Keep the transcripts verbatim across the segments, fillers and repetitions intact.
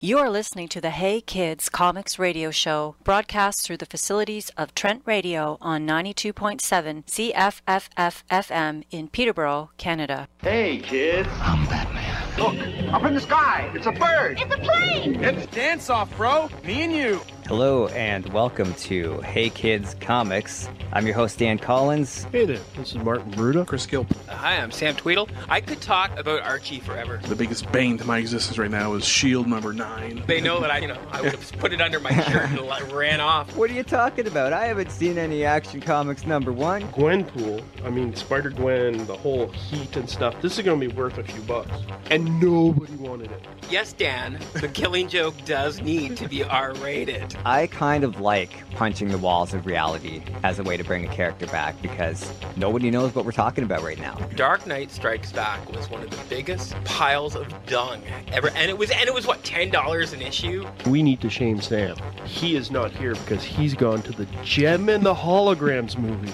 You're listening to the Hey Kids Comics Radio Show, broadcast through the facilities of Trent Radio on ninety-two point seven C F F F F M in Peterborough, Canada. Hey, kids. I'm Batman. Look, up in the sky. It's a bird. It's a plane. It's dance off, bro. Me and you. Hello and welcome to Hey Kids Comics. I'm your host, Dan Collins. Hey there, this is Martin Bruda. Chris Gilpin. Uh, hi, I'm Sam Tweedle. I could talk about Archie forever. The biggest bane to my existence right now is Shield number nine. They know that I, you know, I would have put it under my shirt and like, ran off. What are you talking about? I haven't seen any Action Comics number one. Gwenpool, I mean Spider-Gwen, the whole heat and stuff. This is going to be worth a few bucks. And nobody wanted it. Yes, Dan, the Killing Joke does need to be R-rated. I kind of like punching the walls of reality as a way to bring a character back because nobody knows what we're talking about right now. Dark Knight Strikes Back was one of the biggest piles of dung ever, and it was and it was what ten dollars an issue. We need to shame Sam. He is not here because he's gone to the Gem and the Holograms movie.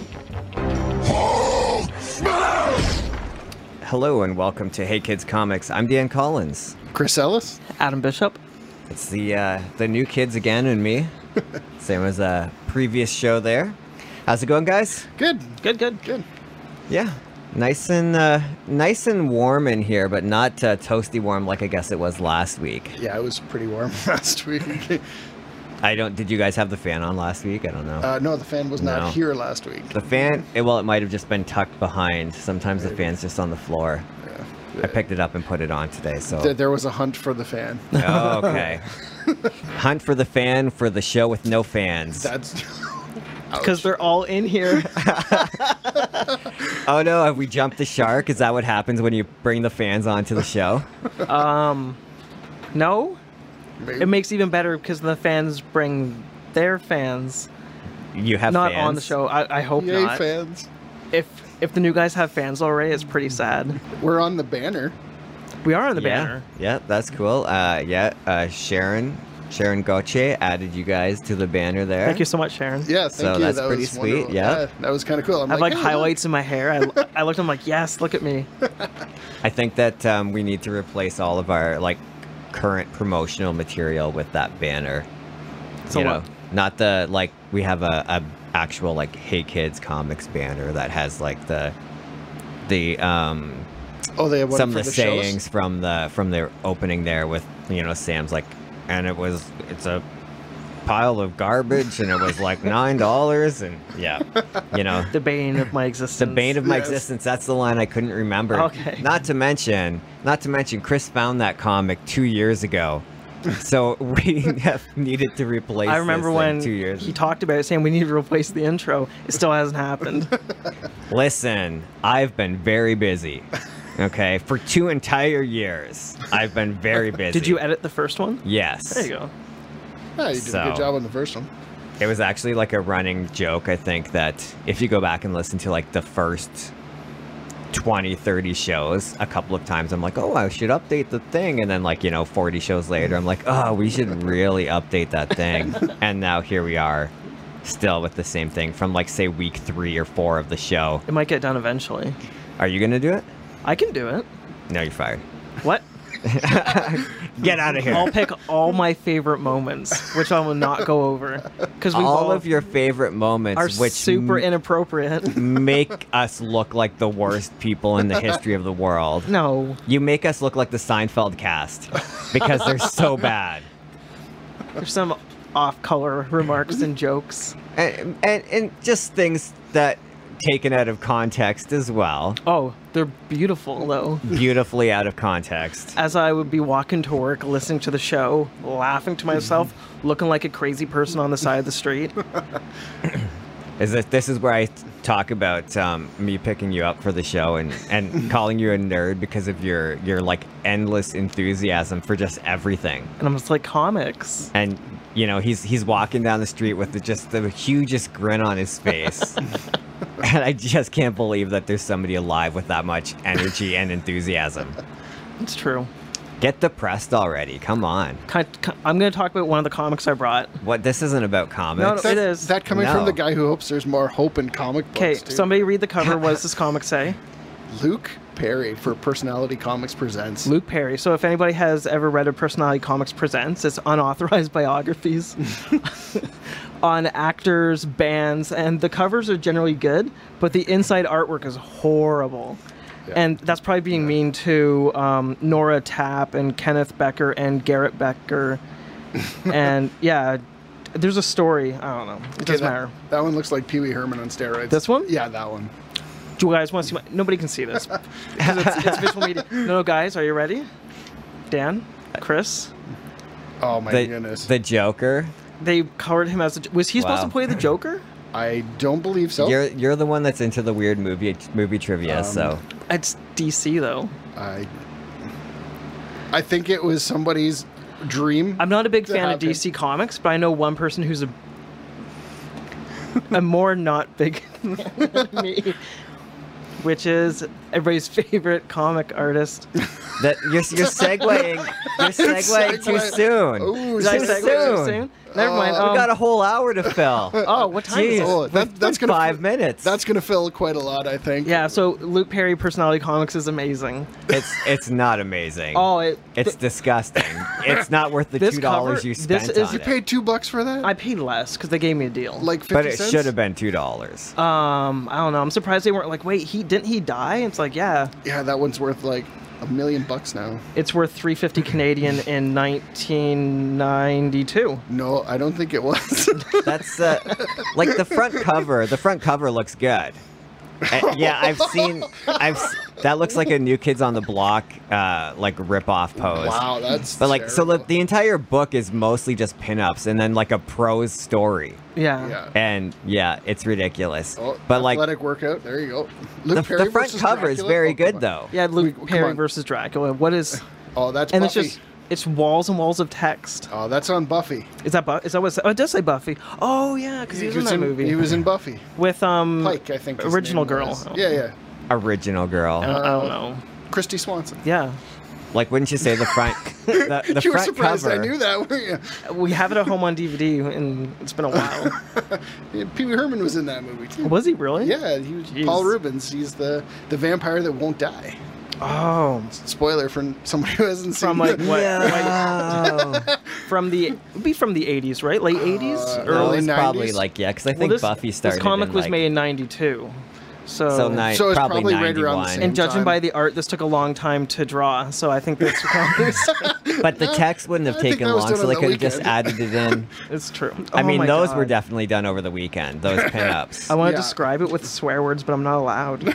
Hello and welcome to Hey Kids Comics. I'm Dan Collins. Chris Ellis. Adam Bishop. It's the uh, the new kids again and me. Same as a previous show there. How's it going, guys? Good. Good, good. Good. Yeah. Nice and uh, nice and warm in here, but not uh, toasty warm like I guess it was last week. Yeah, it was pretty warm last week. I don't. Did you guys have the fan on last week? I don't know. Uh, no, the fan was not No. here last week. The fan. It, well, it might have just been tucked behind. Sometimes the fan's just on the floor. Yeah. I picked it up and put it on today. So. Th- There was a hunt for the fan. Oh, okay. Hunt for the fan for the show with no fans. That's Because they're all in here. Oh no! Have we jumped the shark? Is that what happens when you bring the fans onto the show? um, no. maybe. It makes it even better because the fans bring their fans. You have not fans? on the show. I, I hope Yay, not. fans. If if the new guys have fans already, it's pretty sad. We're on the banner. We are on the yeah. banner. Yeah, that's cool. Uh, yeah, uh, Sharon, Sharon Gauthier added you guys to the banner there. Thank you so much, Sharon. Yeah, thank So you. that's that pretty was sweet, wonderful. yeah. That was kind of cool. I'm I have like, hey, highlights in my hair. I, I looked. I'm like, yes, look at me. I think that um, we need to replace all of our like current promotional material with that banner. So you know, what? not the like we have a, a actual like Hey Kids Comics banner that has like the the um Oh, they have one some of for the, the shows? sayings from the from their opening there with you know Sam's like, and it was it's a pile of garbage and it was like nine dollars and yeah, you know. The bane of my existence. The bane of my Yes. existence. That's the line I couldn't remember. Okay. Not to mention, not to mention, Chris found that comic two years ago, so we have needed to replace. I remember this thing when two years. he talked about it, saying we need to replace the intro. It still hasn't happened. Listen, I've been very busy. Okay, for two entire years, I've been very busy. Did you edit the first one? Yes. There you go. Yeah, you did a So- good job on the first one. It was actually like a running joke, I think, that if you go back and listen to like the first twenty, thirty shows, a couple of times I'm like, oh, I should update the thing. And then like, you know, forty shows later, I'm like, oh, we should really update that thing. And now here we are, still with the same thing from like, say, week three or four of the show. It might get done eventually. Are you going to do it? I can do it. No, you're fired. What? Get out of here. I'll pick all my favorite moments, which I will not go over, because we All all of your favorite moments, are which super m- inappropriate. make us look like the worst people in the history of the world. No, You make us look like the Seinfeld cast because they're so bad. there's some off-color remarks and jokes. And, and, and just things that taken out of context as well. Oh, they're beautiful though. Beautifully out of context. As I would be walking to work, listening to the show, laughing to myself, looking like a crazy person on the side of the street. Is that this is where I talk about um, me picking you up for the show and, and calling you a nerd because of your, your like endless enthusiasm for just everything. And I'm just like, comics. And you know, he's he's walking down the street with the, just the hugest grin on his face. And I just can't believe that there's somebody alive with that much energy and enthusiasm. It's true. Get depressed already. Come on. Kind- I'm going to talk about one of the comics I brought. What? This isn't about comics. No, no, That, it is. that coming No. from the guy who hopes there's more hope in comic books. Okay, too. somebody read the cover. What does this comic say? Luke Perry for Personality Comics Presents. Luke Perry. So if anybody has ever read a Personality Comics Presents, it's unauthorized biographies on actors, bands, and the covers are generally good, but the inside artwork is horrible. Yeah. And that's probably being Yeah. mean to um, Nora Tapp and Kenneth Becker and Garrett Becker. And yeah, there's a story. I don't know. It Okay, doesn't that, matter. that one looks like Pee Wee Herman on steroids. This one? Yeah, that one. Do you guys want to see my... Nobody can see this. 'Cause it's, it's visual media. No, no, guys, are you ready? Dan? Chris? Oh my The, goodness. the Joker. They colored him as... A, was he supposed Wow. to play the Joker? I don't believe so. You're you're the one that's into the weird movie movie trivia, Um, so It's D C, though. I I think it was somebody's dream. I'm not a big to fan of have D C Comics, but I know one person who's a... a more not big than me, which is everybody's favorite comic artist. that you're you're segueing you're segueing too Segue. soon. Ooh, Did I Too segue soon. too soon? Never mind. Uh, Um, We got a whole hour to fill. oh, what time is Jeez, it? Oh, that- we've that's been gonna five fi- minutes. That's going to fill quite a lot, I think. Yeah, so Luke Perry Personality Comics is amazing. it's it's not amazing. Oh, it, It's disgusting. It's not worth the This two dollars cover- you this spent is- on You it. paid two bucks for that? I paid less because they gave me a deal. like fifty But it cents? should have been two dollars. Um, I don't know. I'm surprised they weren't like, wait, he didn't he die? It's like, yeah, Yeah, that one's worth like a million bucks now. it's worth three fifty Canadian in nineteen ninety-two. No, I don't think it was. That's uh, like the front cover. The front cover looks good. Uh, yeah, I've seen. I've. s- That looks like a New Kids on the Block, uh, like rip-off pose. Wow, that's But like, so the, terrible. the entire book is mostly just pinups and then like a prose story. Yeah. Yeah. And yeah, it's ridiculous. Oh, but like, athletic workout. There you go. the, Luke Perry the front versus cover is Dracula? very Oh, come good on. though. Yeah, Luke We- come Perry on. versus Dracula. What is? Oh, that's And Buffy. it's just it's walls and walls of text. Oh, that's on Buffy. Is that Bu- is that what? Oh, it does say Buffy. Oh yeah, because he was in that movie He was in Buffy. with um Pike, I think. his original name girl. was. Yeah, yeah. Original girl. I don't, I don't know. Christy Swanson. Yeah, Like, wouldn't you say the front? The, the you were front surprised cover. I knew that, weren't you? we have it at home on D V D, and it's been a while. Yeah, Pee Wee Herman was in that movie too. Was he really? Yeah, he was Jeez. Paul Rubens. He's the the vampire that won't die. Oh, Spoiler for somebody who hasn't seen from like it. what? No. Like, from the it would be from the eighties, right? Late eighties, Uh, No, early it's probably nineties? like yeah, because I Well, think this, Buffy started. This comic in, was like, made in ninety-two, so. So, ni- So it's probably, probably right around the ninety-one. same- and judging time. by the art, this took a long time to draw. So I think this But the text wouldn't have I think taken that was long, done so on they the could have just weekend. added it in. it's true. I Oh mean, my those were God. definitely done over the weekend. Those pinups. I want to Yeah. describe it with swear words, but I'm not allowed.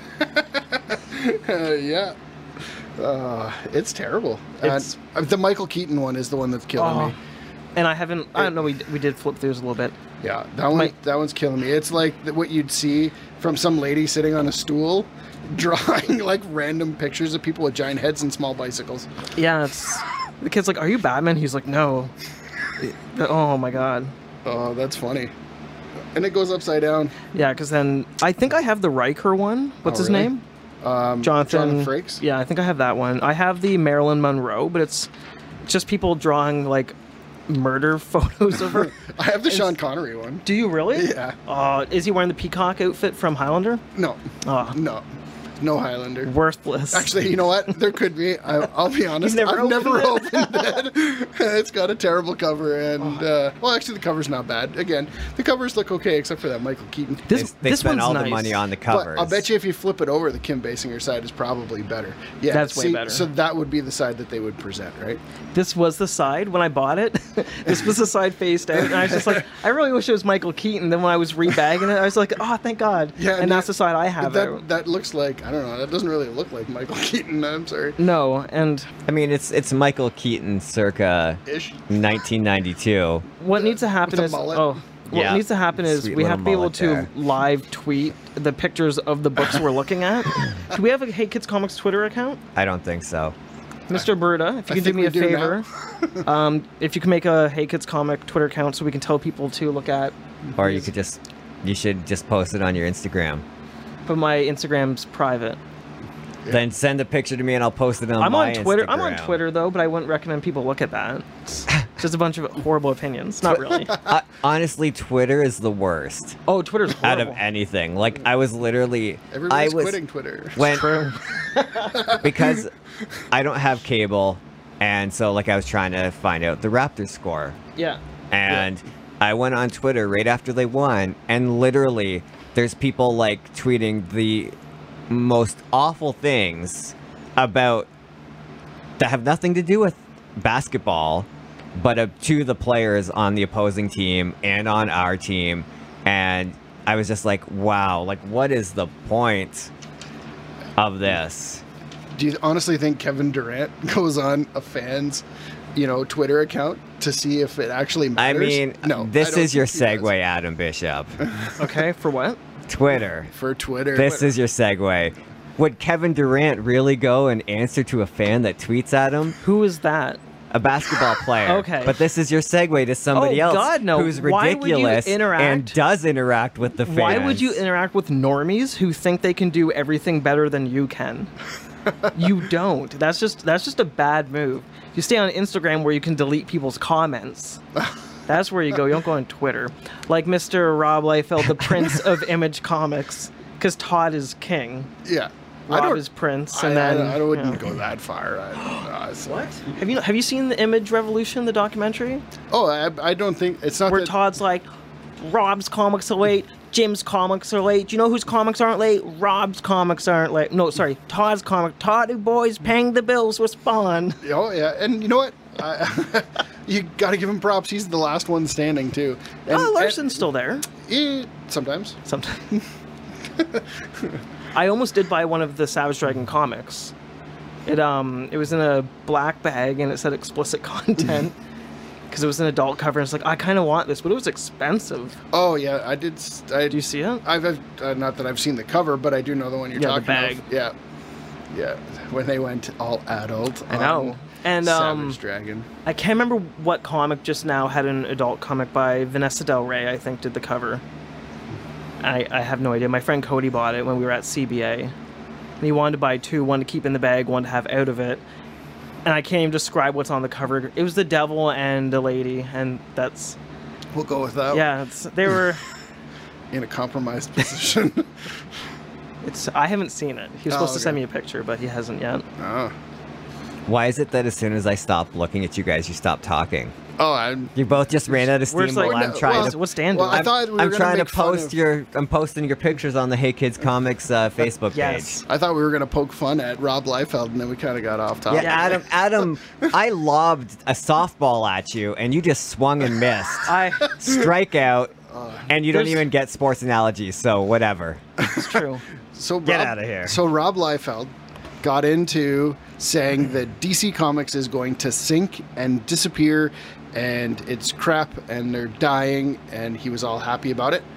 Uh, yeah. Uh, it's terrible. It's- Uh, the Michael Keaton one is the one that's killing Oh. me. And I haven't. I don't know. We we did flip through this a little bit. Yeah, that one. My- that one's killing me. It's like th- what you'd see from some lady sitting on a stool, drawing like random pictures of people with giant heads and small bicycles. Yeah, it's the kid's like, "Are you Batman?" He's like, "No." Oh my god. Oh, that's funny. And it goes upside down. Yeah, because then I think I have the Riker one. What's Oh, his really? name? Um, Jonathan Jonathan Frakes. Yeah, I think I have that one. I have the Marilyn Monroe, but it's just people drawing like murder photos of her. I have the Sean Connery one. Do you really? Yeah. Oh, is he wearing the peacock outfit from Highlander? No, Oh, no, no Highlander. worthless. Actually, you know what? There could be. I, I'll be honest. never I've opened never it? opened it. It's got a terrible cover, and uh, well, actually, the cover's not bad. Again, the covers look okay, except for that Michael Keaton. They, this they this spent one's all nice. the money on the But covers. I'll bet you if you flip it over, the Kim Basinger side is probably better. Yeah, That's way see, better. So that would be the side that they would present, right? This was the side when I bought it. This was the side faced out, and I was just like, I really wish it was Michael Keaton. Then when I was rebagging it, I was like, oh, thank God. Yeah, and that- that's the side I have That out. that looks like I don't know. That doesn't really look like Michael Keaton. I'm sorry. No, and I mean, it's it's Michael Keaton circa Ish. nineteen ninety-two. what needs to happen the is mullet. oh. What Yeah. needs to happen is Sweet we little have to be able mullet to there. live tweet the pictures of the books we're looking at. Do we have a Hey Kids Comics Twitter account? I don't think so. Mister Berta, if you I can do think me we a do favor, um, if you can make a Hey Kids Comic Twitter account so we can tell people to look at. Or you could just, you should just post it on your Instagram. But my Instagram's private. Then send a picture to me and I'll post it on I'm my on Twitter. Instagram. I'm on Twitter though, but I wouldn't recommend people look at that. Just a bunch of horrible opinions. Not really. Uh, honestly, Twitter is the worst Oh, Twitter's out horrible. of anything. Like, I was literally... Everybody's I was, quitting Twitter. When, True. because I don't have cable, and so, like, I was trying to find out the Raptors score. Yeah. And I went on Twitter right after they won, and literally, there's people, like, tweeting the most awful things about... that have nothing to do with basketball, but uh, to the players on the opposing team and on our team. And I was just like, wow, like, what is the point of this? Do you honestly think Kevin Durant goes on a fan's, you know, Twitter account to see if it actually I matters? mean, no. I this don't is your think he does. segue, Adam Bishop. Okay, for what? Twitter. For Twitter. This but- is your segue. Would Kevin Durant really go and answer to a fan that tweets at him? Who is that? A basketball player. Okay. But this is your segue to somebody Oh, else God, no. who's Why would you ridiculous interact- and does interact with the fans. Why would you interact with normies who think they can do everything better than you can? You don't. That's just that's just a bad move. You stay on Instagram where you can delete people's comments. That's where you go. You don't go on Twitter. Like Mister Rob Liefeld, the Prince of Image Comics, because Todd is king. Yeah. I Rob don't- is Prince, I, and then I, I wouldn't yeah. go that far. I, uh, so- What? Have you have you seen the Image Revolution, the documentary? Oh, I, I don't think it's not Where that. Todd's like, Rob's comics are late, Jim's comics are late. Do you know whose comics aren't late? Rob's comics aren't late. No, sorry, Todd's comic. Todd, you boys, paying the bills, respond. Oh yeah, and you know what? I, you got to give him props. He's the last one standing too. And, Oh, Larson's still there. and, eh, sometimes. Sometimes. I almost did buy one of the Savage Dragon comics. It um, it was in a black bag and it said explicit content because it was an adult cover. And it's like I kind of want this, but it was expensive. Oh yeah, I did. s- I, Do you see it? I've, I've uh, not that I've seen the cover, but I do know the one you're Yeah, the talking bag. about. Yeah, yeah. When they went all adult. I know. on And um, Savage Dragon. I can't remember what comic just now had an adult comic by Vanessa Del Rey, I think, did the cover. I, I have no idea. My friend Cody bought it when we were at C B A. And he wanted to buy two, one to keep in the bag, one to have out of it. And I can't even describe what's on the cover. It was the devil and a lady, and that's... We'll go with that. Yeah, it's, they were... In a compromised position. It's. I haven't seen it. He was Oh, supposed to send okay. me a picture, but he hasn't yet. oh. Why is it that as soon as I stop looking at you guys, you stop talking? Oh, I'm. You both just ran out of We're steam just like, while I'm no, trying well, to... What's Dan Well, doing? I thought we were I'm gonna trying to make fun post of- your... I'm posting your pictures on the Hey Kids Comics uh, Facebook page. Yes. I thought we were gonna poke fun at Rob Liefeld, and then we kind of got off topic. Yeah, Adam, Adam, I lobbed a softball at you, and you just swung and missed. I... Strikeout, and you don't There's- even get sports analogies, so whatever. It's true. So Get Rob, outta here. So Rob Liefeld got into saying that D C Comics is going to sink and disappear, and it's crap, and they're dying, and he was all happy about it.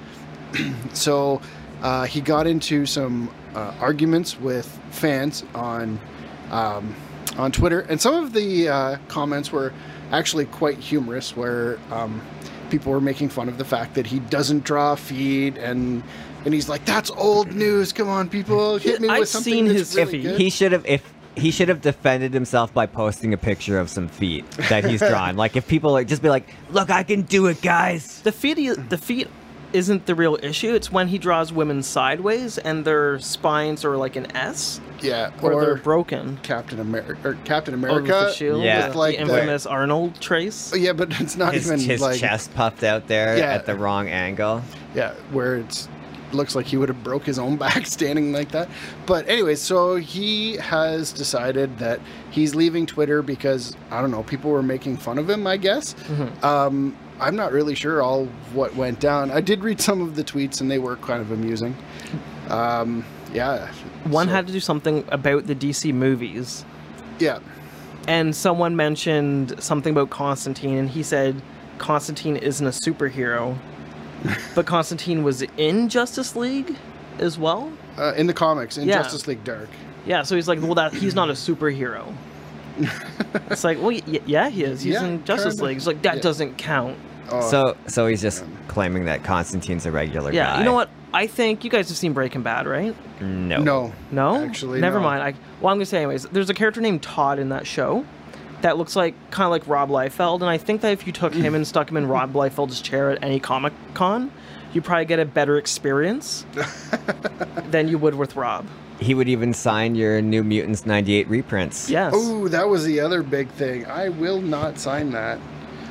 So uh, he got into some uh, arguments with fans on um, on Twitter, and some of the uh, comments were actually quite humorous, where um, people were making fun of the fact that he doesn't draw feet, and and he's like, "That's old news. Come on, people, hit me I've with something seen that's his really iffy. good." He should have if he should have defended himself by posting a picture of some feet that he's drawn. Like if people like just be like, "Look, I can do it, guys." The feet, the feet isn't the real issue. It's when he draws women sideways and their spines are like an S, yeah, or, or they're broken. Captain America, or Captain Or America. with the shield, Yeah. with like the the- infamous Arnold trace. Oh, yeah, but it's not His, even his like chest puffed out there Yeah. at the wrong angle. yeah, where it's looks like he would have broke his own back standing like that. But anyway, so he has decided that he's leaving Twitter because I don't know, people were making fun of him, I guess. Mm-hmm. Um, I'm not really sure all what went down. I did read some of the tweets and they were kind of amusing. Um, yeah. One so- had to do something about the D C movies, yeah. and someone mentioned something about Constantine, and he said Constantine isn't a superhero, but Constantine was in Justice League as well. Uh, in the comics, in Yeah. Justice League Dark. Yeah, so he's like, well, that he's not a superhero. It's like, well, y- yeah, he is. He's Yeah, in Justice kinda. League. It's like that Yeah. doesn't count. Oh, So so he's just claiming that Constantine's a regular Yeah, guy. you know what? I think you guys have seen Breaking Bad, right? No. no. No, Actually, never no. mind. I well, I'm gonna say anyways. There's a character named Todd in that show, that looks like kind of like Rob Liefeld, and I think that if you took him and stuck him in Rob Liefeld's chair at any Comic Con, you probably get a better experience than you would with Rob. He would even sign your New Mutants ninety-eight reprints. Yes. Oh, that was the other big thing. I will not sign that.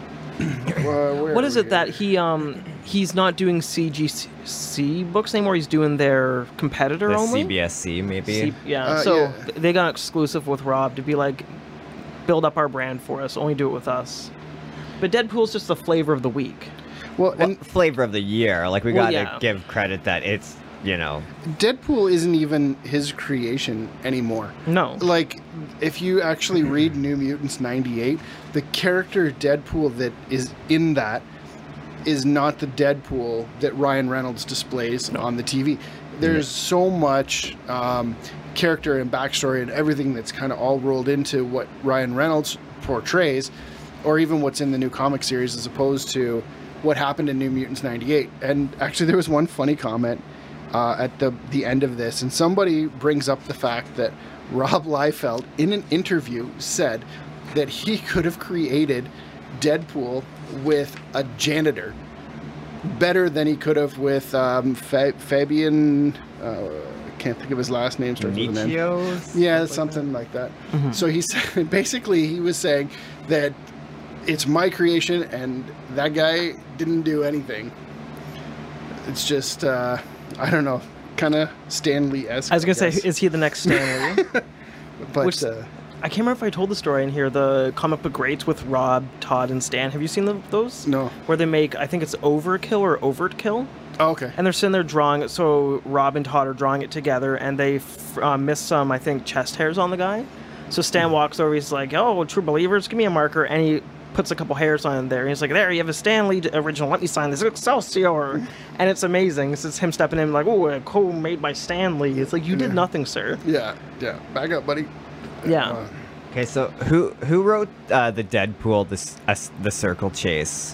uh, What is it that he um he's not doing C G C books anymore? He's doing their competitor The only. C B S C, maybe. C- yeah. Uh, so yeah. th- they got an exclusive with Rob to be like, build up our brand for us. Only do it with us. But Deadpool's just the flavor of the week. Well, Well, and flavor of the year. Like, we Well, gotta yeah. give credit that it's, you know, Deadpool isn't even his creation anymore. No. Like, if you actually read New Mutants ninety-eight, the character Deadpool that is in that is not the Deadpool that Ryan Reynolds displays on the T V. There's so much um, character and backstory and everything that's kind of all rolled into what Ryan Reynolds portrays, or even what's in the new comic series, as opposed to what happened in New Mutants ninety-eight. And actually, there was one funny comment uh, at the the end of this, and somebody brings up the fact that Rob Liefeld, in an interview, said that he could have created Deadpool with a janitor better than he could have with um, Fa- Fabian. Uh, can't think of his last name. Starts with an N. Nichios? Yeah, something like that. So he said, basically, he was saying that it's my creation, and that guy didn't do anything. It's just, uh, I don't know, kind of Stan Lee-esque. I was gonna say, guess. is he the next Stan Lee? but which- uh, I can't remember if I told the story in here. The comic book greats with Rob, Todd, and Stan. Have you seen the, those? no. Where they make, I think it's Overkill or Overtkill. Oh, okay. And they're sitting there drawing it. So Rob and Todd are drawing it together, and they f- uh, miss some, I think, chest hairs on the guy. So Stan walks over. He's like, "Oh, true believers, give me a marker." And he puts a couple hairs on there. And he's like, "There, you have a Stan Lee original. Let me sign this. Excelsior!" And it's amazing. It's just him stepping in like, "Oh, a co made by Stan Lee." It's like, you did nothing, sir. Yeah, yeah. Back up, buddy. Yeah. Uh, Okay, so who who wrote uh, the Deadpool, the, s- uh, s- the Circle Chase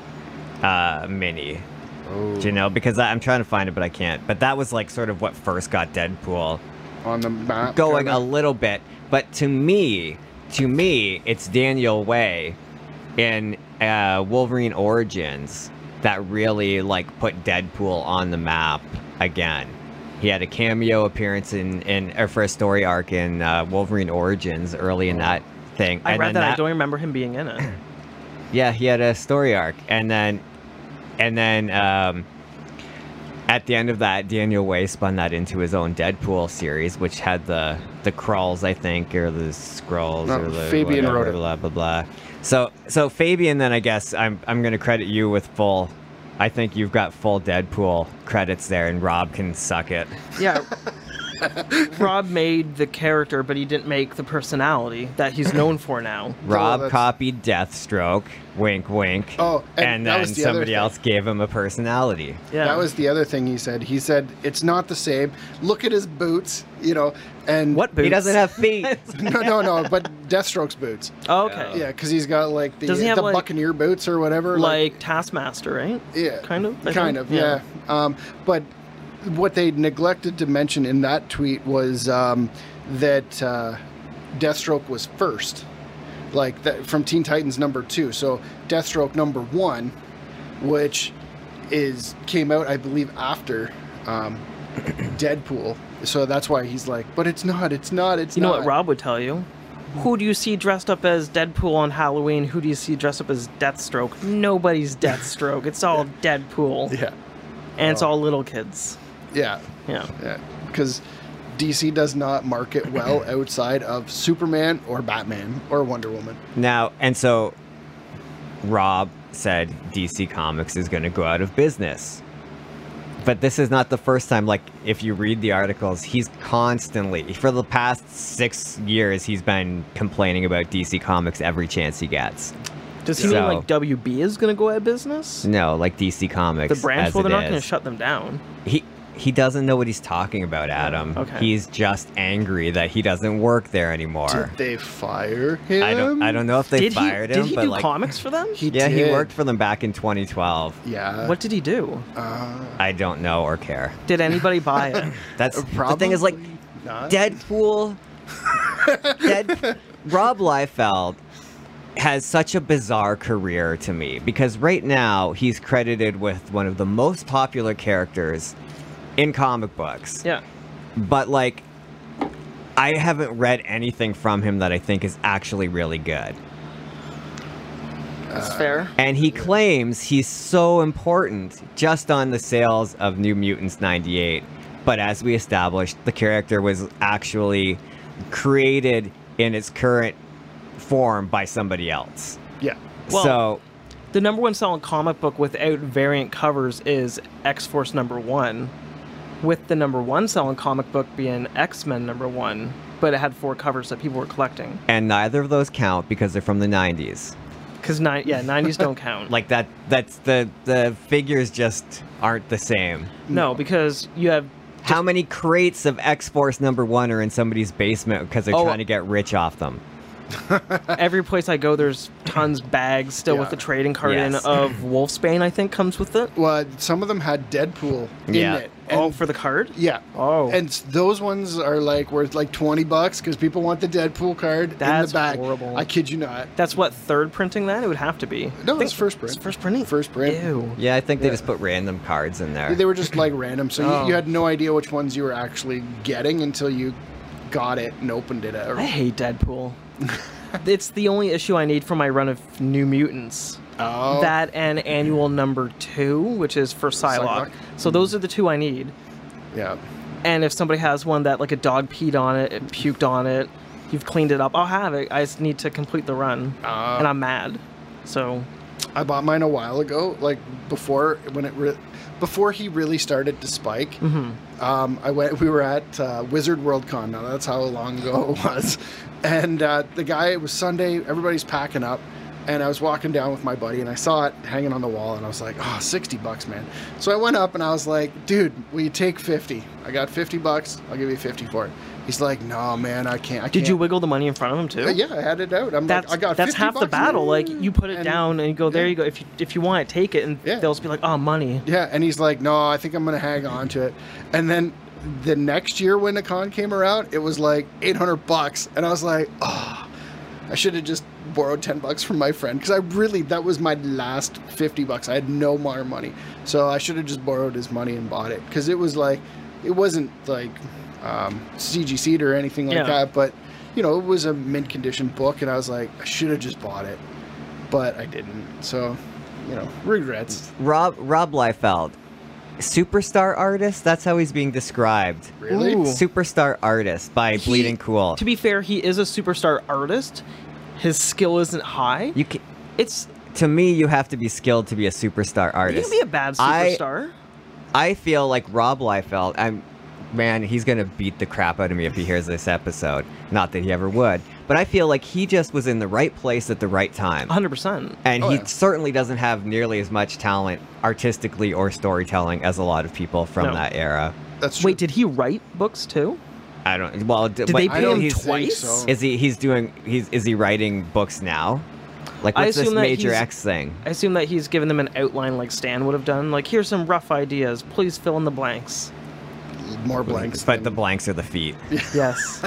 uh, mini? oh, Do you know? Because I, I'm trying to find it, but I can't. But that was like sort of what first got Deadpool on the map. going a kinda? little bit. But to me, to me, it's Daniel Way in uh, Wolverine Origins that really like put Deadpool on the map again. He had a cameo appearance in, in or for a story arc in uh, Wolverine Origins early in that thing. I and read then that. I don't remember him being in it. Yeah, he had a story arc, and then, and then um, at the end of that, Daniel Way spun that into his own Deadpool series, which had the the crawls, I think, or the scrolls, No, or the Fabian whatever, wrote it. blah blah blah. So so Fabian, then I guess I'm I'm gonna credit you with full. I think you've got full Deadpool credits there, and Rob can suck it. Yeah. Rob made the character, but he didn't make the personality that he's known for now. Rob that's- copied Deathstroke, wink wink. Oh, and and that then was the other somebody thing. else gave him a personality. Yeah. That was the other thing he said. He said it's not the same. Look at his boots, you know, and What boots? He doesn't have feet. no, no, no, but Deathstroke's boots. Oh, okay. Yeah, because he's got like the, Does he have, the like- Buccaneer boots or whatever. Like Taskmaster, right? yeah, kind of, I kind think. of, yeah. Um, but what they neglected to mention in that tweet was um, that uh, Deathstroke was first, like that from Teen Titans number two. So Deathstroke number one, which is came out, I believe, after um, Deadpool. So that's why he's like, but it's not, it's not, it's You know not. what Rob would tell you? Who do you see dressed up as Deadpool on Halloween? Who do you see dressed up as Deathstroke? Nobody's Deathstroke. It's all Deadpool. Yeah, And it's all little kids. yeah, Yeah. yeah. Because D C does not market well outside of Superman or Batman or Wonder Woman. Now, and so Rob said D C Comics is going to go out of business. But this is not the first time. Like, if you read the articles, he's constantly, for the past six years, he's been complaining about D C Comics every chance he gets. Does he So- mean like W B is going to go out of business? No, like D C Comics. The branch? as Well, they're it not going to is. shut them down. He he doesn't know what he's talking about, Adam. Okay. He's just angry that he doesn't work there anymore. Did they fire him? I don't I don't know if they Did he, fired him, did he but do like comics for them? He yeah, he did. worked for them back in twenty twelve. Yeah. What did he do? Uh, I don't know or care. Did anybody buy it? That's the thing is like not. Deadpool. Dead, Rob Liefeld has such a bizarre career to me because right now he's credited with one of the most popular characters in comic books. Yeah. But like, I haven't read anything from him that I think is actually really good. That's fair. And he claims he's so important just on the sales of New Mutants ninety-eight. But as we established, the character was actually created in its current form by somebody else. Yeah. Well, so the number one selling comic book without variant covers is X-Force number one, with the number one selling comic book being X-Men number one, but it had four covers that people were collecting. and neither of those count because they're from the nineties. Because ni- yeah, nineties don't count. Like that that's the the figures just aren't the same. No, because you have How many crates of X-Force number one are in somebody's basement because they're Oh. trying to get rich off them? every place I go, there's tons bags still with Yeah. the trading card in Yes. of Wolfsbane. I think comes with it. Well, some of them had Deadpool in Yeah. it. Oh, And- for the card. yeah. Oh. And s- those ones are like worth like twenty bucks because people want the Deadpool card in That's the bag. horrible. I kid you not. That's what third printing. Then it would have to be. No, I think it's first print. It's first printing. First print. Ew. Yeah, I think they Yeah. just put random cards in there. They were just like random, so Oh. you, you had no idea which ones you were actually getting until you got it and opened it. Or, I hate Deadpool. It's the only issue I need for my run of New Mutants. oh, That and annual number two, which is for Psylocke. Psylocke? So those are the two I need. yeah. And if somebody has one that like a dog peed on it, it puked on it, you've cleaned it up, I'll have it. I just need to complete the run, Uh, and I'm mad. So I bought mine a while ago, like before when it re- before he really started to spike. Mm-hmm. Um, I went. We were at uh, Wizard World Con. Now that's how long ago it was. And uh, the guy. It was Sunday. Everybody's packing up, and I was walking down with my buddy, and I saw it hanging on the wall, and I was like, "Oh, sixty bucks, man!" So I went up, and I was like, "Dude, will you take fifty? I got fifty bucks. I'll give you fifty for it." He's like, "No, man, I can't." I did can't. you wiggle the money in front of him too? Uh, yeah, I had it out. I'm That's like, I got that's fifty half the bucks, battle. man. Like you put it And- down and you go, there yeah. you go. If you if you want it, take it, and Yeah. they'll just be like, oh, money. Yeah, and he's like, no, I think I'm gonna hang on to it. And then the next year when the con came around, it was like eight hundred bucks, and I was like, oh, I should have just borrowed ten bucks from my friend because I really that was my last fifty bucks. I had no more money, so I should have just borrowed his money and bought it because it was like, it wasn't like um, C G C'd or anything like Yeah. that, but you know, it was a mint condition book, and I was like, I should have just bought it, but I didn't. So, you know, regrets. Rob Rob Liefeld, superstar artist. That's how he's being described. Really? Ooh. Superstar artist by He- Bleeding Cool. To be fair, he is a superstar artist. His skill isn't high. You can, It's to me, you have to be skilled to be a superstar you artist. can be a bad I- superstar. I feel like Rob Liefeld, I'm, man, he's going to beat the crap out of me if he hears this episode. Not that he ever would. But I feel like he just was in the right place at the right time. one hundred percent. And Oh, he yeah. certainly doesn't have nearly as much talent artistically or storytelling as a lot of people from No. that era. That's true. Wait, did he write books too? I don't, well, d- Did what- they I pay don't him he's, think twice? so. Is he, he's doing, he's, is he writing books now? Like, I what's this assume that Major he's- X thing? I assume that he's given them an outline like Stan would have done. Like, here's some rough ideas. Please fill in the blanks. More blanks, But the than- blanks are the feet. Yes.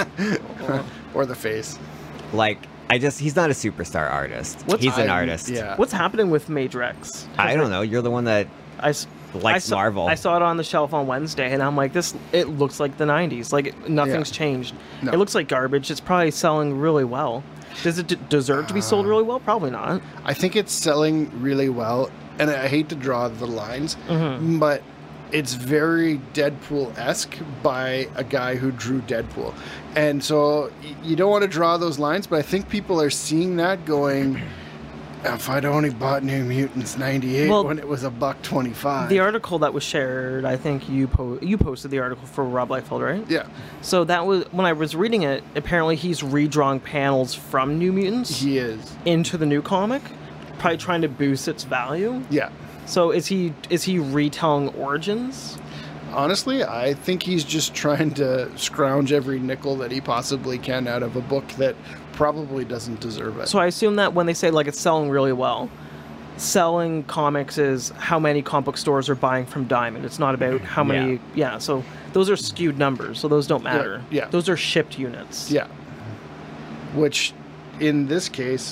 or the face. Like, I just, he's not a superstar artist. What's- he's an I- artist. Yeah. What's happening with Major X? I don't know. You're the one that I, s- likes I saw, Marvel. I saw it on the shelf on Wednesday, and I'm like, this. It looks like the nineties. Like it- nothing's Yeah. changed. No. It looks like garbage. It's probably selling really well. Does it d- deserve to be sold really well? Probably not. I think it's selling really well, and I hate to draw the lines, Mm-hmm. but it's very Deadpool-esque by a guy who drew Deadpool. And so y- you don't want to draw those lines, but I think people are seeing that going, if I'd only bought New Mutants ninety-eight Well, when it was a buck twenty-five. The article that was shared, I think you po- you posted the article for Rob Liefeld, right? Yeah, So that was when I was reading it. Apparently, he's redrawing panels from New Mutants he is. into the new comic, probably trying to boost its value. Yeah. So is he is he retelling Origins? Honestly, I think he's just trying to scrounge every nickel that he possibly can out of a book that probably doesn't deserve it. So I assume that when they say like it's selling really well, selling comics is how many comic book stores are buying from Diamond. It's not about how many. Yeah. Yeah. So those are skewed numbers. So those don't matter. yeah. Those are shipped units. Yeah. Which, in this case,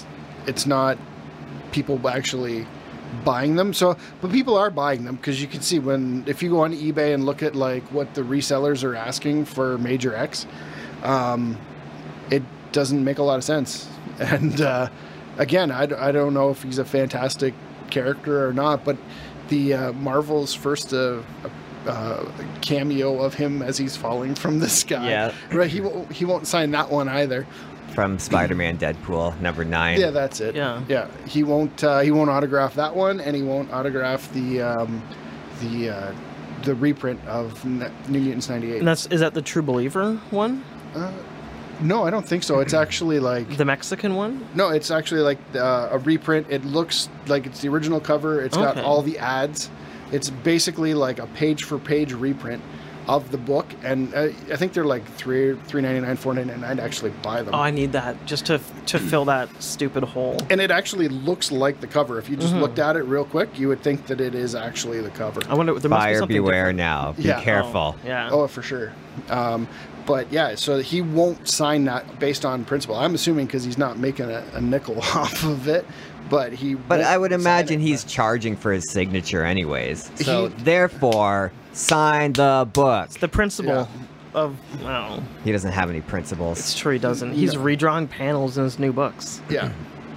it's not people actually buying them. So, but people are buying them because you can see when if you go on eBay and look at like what the resellers are asking for Major X, um, it doesn't make a lot of sense. And uh, again, I, I don't know if he's a fantastic character or not, but the uh, Marvel's first uh, uh, cameo of him as he's falling from the sky, Yeah. right? He won't, he won't sign that one either. From Spider-Man Deadpool number nine. Yeah, that's it. Yeah. yeah. He won't. Uh, he won't autograph that one, and he won't autograph the um, the uh, the reprint of N- New Mutants ninety-eight. And that's is that the True Believer one? Uh, no, I don't think so. It's actually like The Mexican one? no. It's actually like uh, a reprint. It looks like it's the original cover. It's got Okay. all the ads. It's basically like a page for page reprint of the book, and uh, I think they're like three three ninety nine, four ninety nine. I'd actually buy them. Oh, I need that just to to fill that stupid hole. And it actually looks like the cover. If you just Mhm. looked at it real quick, you would think that it is actually the cover. I wonder there must be Buyer something beware different. now. Be Yeah. careful. Oh, yeah. Oh, for sure. Um, but yeah, so he won't sign that based on principle. I'm assuming because he's not making a, a nickel off of it, but he. But won't I would sign imagine it. he's charging for his signature anyways. So He- therefore, sign the book. The principle of well, He doesn't have any principles. it's true he doesn't. He's No. redrawing panels in his new books. Yeah.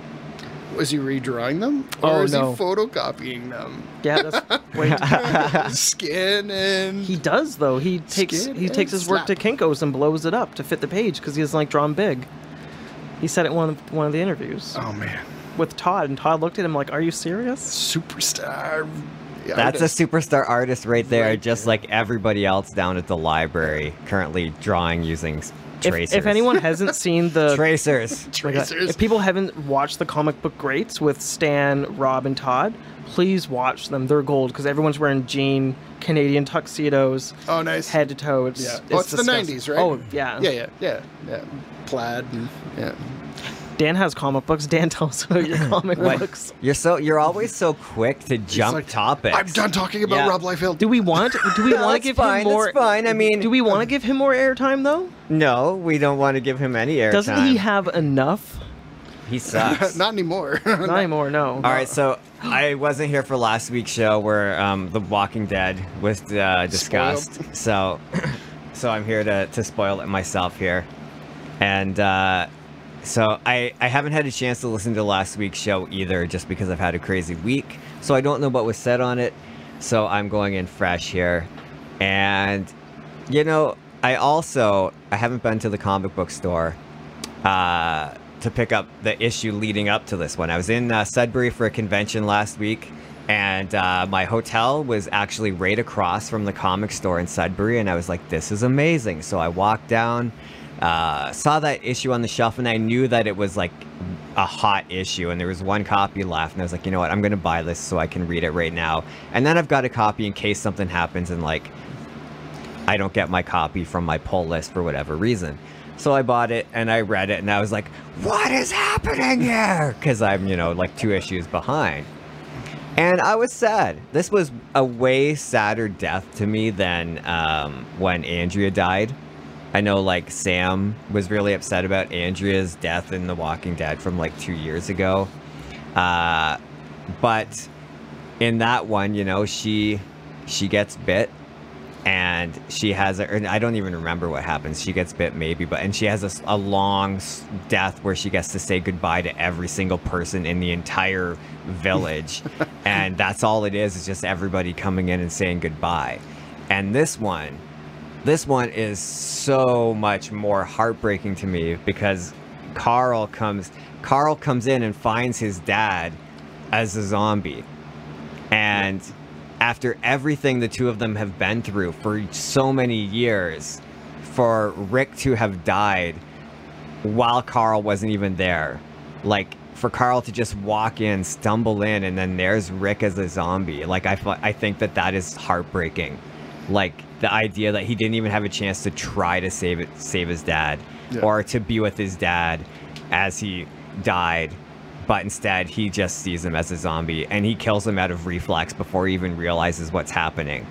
Was he redrawing them, or Oh, is no. he photocopying them? Yeah, that's way too Skin and He does though. He takes Skin he takes and his work to slap. Kinko's and blows it up to fit the page because he doesn't like drawn big. He said it in one of, one of the interviews oh man, with Todd, and Todd looked at him like, "Are you serious?" superstar. Yeah, That's a artist. superstar artist right there, Right just there. like everybody else down at the library, currently drawing using s- If, tracers. if anyone hasn't seen the tracers. Like, uh, Tracers. if people haven't watched the comic book greats with Stan, Rob, and Todd, please watch them. They're gold because everyone's wearing jean Canadian tuxedos, Oh, nice. head to toe. It's Yeah. it's, Oh, it's the disgusting. nineties, right? Oh yeah. Yeah, yeah, yeah, yeah. Plaid. And, yeah. Dan has comic books. Dan, tell us about your comic What? books. You're so you're always so quick to jump like, topics. I'm done talking about Yeah. Rob Liefeld. Do we want? Do we No, want to it's give fine, him more? it's fine. I mean- do we want to give him more airtime though? No, we don't want to give him any airtime. Doesn't he have enough? He sucks. Not anymore. Not anymore. No. All right, so I wasn't here for last week's show where um, The Walking Dead was uh, discussed. So, so I'm here to, to spoil it myself here, and uh, so I I haven't had a chance to listen to last week's show either, just because I've had a crazy week. So I don't know what was said on it. So I'm going in fresh here, and you know I also I haven't been to the comic book store. Uh, to pick up the issue leading up to this one. I was in uh, Sudbury for a convention last week, and uh, my hotel was actually right across from the comic store in Sudbury, and I was like, this is amazing. So I walked down, uh, saw that issue on the shelf, and I knew that it was like a hot issue, and there was one copy left, and I was like, you know what, I'm gonna buy this so I can read it right now. And then I've got a copy in case something happens and like I don't get my copy from my pull list for whatever reason. So I bought it and I read it and I was like, what is happening here? Because I'm, you know, like two issues behind. And I was sad. This was a way sadder death to me than um, when Andrea died. I know, like, Sam was really upset about Andrea's death in The Walking Dead from, like, two years ago. Uh, but in that one, you know, she she gets bit. And she has a, and I don't even remember what happens. She gets bit maybe, but, and she has a, a long s- death where she gets to say goodbye to every single person in the entire village. And that's all it is, is just everybody coming in and saying goodbye. And this one, this one is so much more heartbreaking to me because Carl comes, Carl comes in and finds his dad as a zombie. And after everything the two of them have been through for so many years, for Rick to have died while Carl wasn't even there. Like, for Carl to just walk in, stumble in, and then there's Rick as a zombie. Like, I, fu- I think that that is heartbreaking. Like, the idea that he didn't even have a chance to try to save it, save his dad, Yeah. or to be with his dad as he died. But instead, he just sees him as a zombie, and he kills him out of reflex before he even realizes what's happening.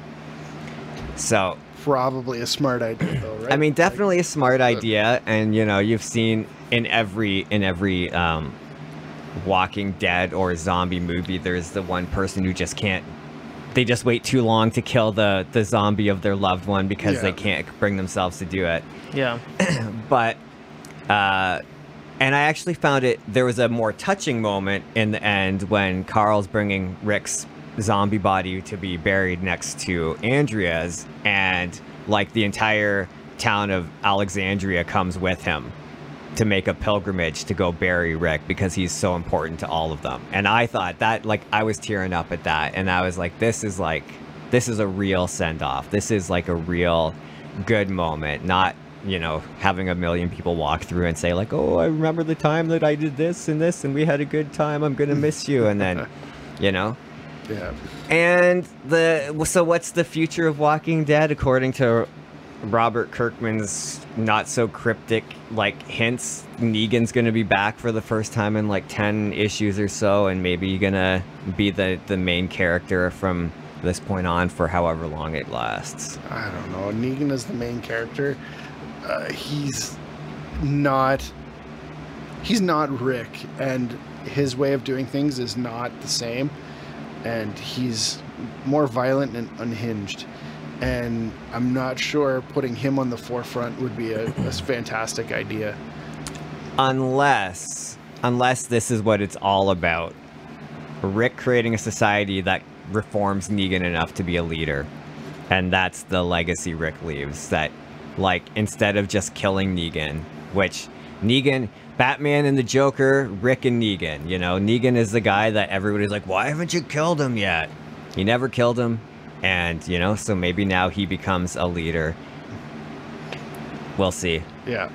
So, Probably a smart idea, though, right? I mean, definitely a smart idea, and you know, you've seen in every in every um, Walking Dead or zombie movie, there's the one person who just can't. They just wait too long to kill the the zombie of their loved one because Yeah. they can't bring themselves to do it. Yeah. But, uh, and I actually found it. There was a more touching moment in the end when Carl's bringing Rick's zombie body to be buried next to Andrea's, and like the entire town of Alexandria comes with him to make a pilgrimage to go bury Rick because he's so important to all of them. And I thought that, like, I was tearing up at that, and I was like, this is like, this is a real send off. This is like a real good moment, not, you know, having a million people walk through and say like, oh, I remember the time that I did this and this and we had a good time. I'm gonna miss you, and then, you know. Yeah. And the so what's the future of Walking Dead according to Robert Kirkman's not so cryptic like hints? Negan's gonna be back for the first time in like ten issues or so, and maybe gonna be the the main character from this point on for however long it lasts. I don't know. Negan is the main character. Uh, he's not. He's not Rick, and his way of doing things is not the same. And he's more violent and unhinged. And I'm not sure putting him on the forefront would be a, a fantastic idea. Unless, unless this is what it's all about. Rick creating a society that reforms Negan enough to be a leader. And that's the legacy Rick leaves. That, like, instead of just killing Negan, which Negan, Batman and the Joker, Rick and Negan, you know, Negan is the guy that everybody's like, why haven't you killed him yet? He never killed him. And, you know, so maybe now he becomes a leader. We'll see. Yeah.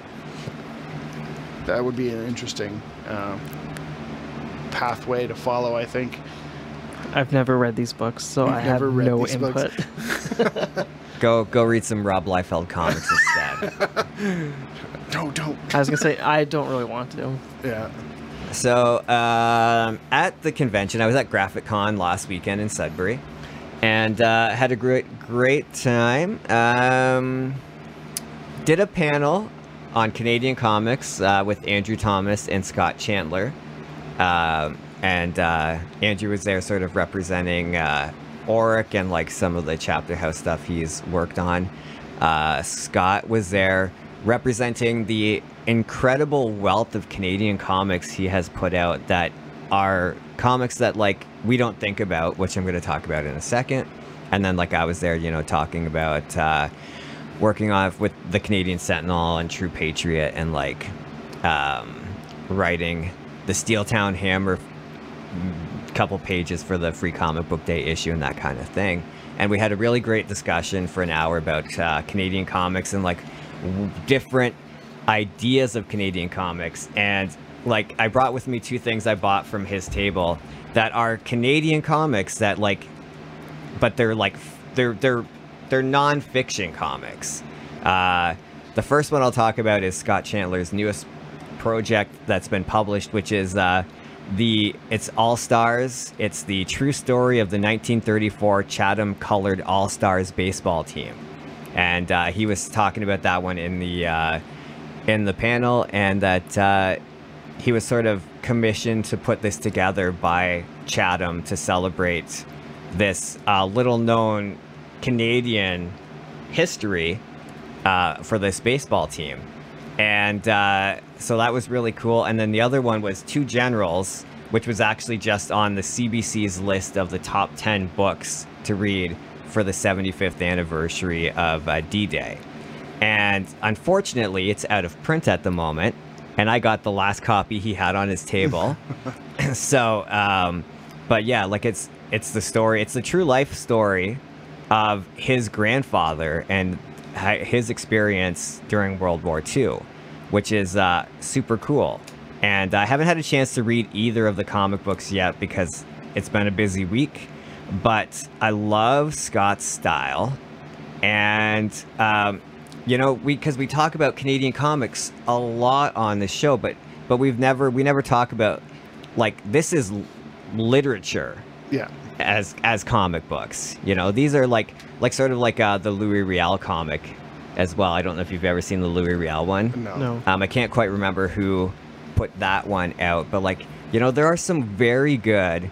That would be an interesting um, pathway to follow, I think. I've never read these books, so You've I have never read no these input. books? Go go read some Rob Liefeld comics instead. No, don't. I was gonna say I don't really want to. Yeah. So um, at the convention, I was at Graphic Con last weekend in Sudbury, and uh, had a great great time. Um, did a panel on Canadian comics uh, with Andrew Thomas and Scott Chandler, um, and uh, Andrew was there, sort of representing uh, Auric and like some of the Chapter House stuff he's worked on. Uh, Scott was there representing the incredible wealth of Canadian comics he has put out that are comics that like we don't think about, which I'm going to talk about in a second. And then like I was there, you know, talking about uh, working on with the Canadian Sentinel and True Patriot, and like um, writing the Steeltown Hammer couple pages for the Free Comic Book Day issue and that kind of thing. And we had a really great discussion for an hour about uh, Canadian comics and like w- different ideas of Canadian comics. And like I brought with me two things I bought from his table that are Canadian comics that like, but they're like they're they're they're non-fiction comics. Uh, the first one I'll talk about is Scott Chandler's newest project that's been published, which is uh, the it's All Stars. It's the true story of the nineteen thirty-four Chatham Colored All Stars baseball team, and uh, he was talking about that one in the uh, in the panel, and that uh, he was sort of commissioned to put this together by Chatham to celebrate this uh, little-known Canadian history uh, for this baseball team. And uh, so that was really cool. And then the other one was Two Generals, which was actually just on the C B C's list of the top ten books to read for the seventy-fifth anniversary of uh, D-Day. And unfortunately, it's out of print at the moment. And I got the last copy he had on his table. so, um, but yeah, like it's it's the story. It's the true life story of his grandfather and his experience during World War Two, which is uh, super cool. And I haven't had a chance to read either of the comic books yet because it's been a busy week, but I love Scott's style. And, um, you know, we because we talk about Canadian comics a lot on this show, but but we've never, we never talk about, like, this is literature. Yeah. as as comic books, you know, these are like like sort of like uh the Louis Riel comic as well. I don't know if you've ever seen the Louis Riel one. No. No. um I can't quite remember who put that one out, but like, You know, there are some very good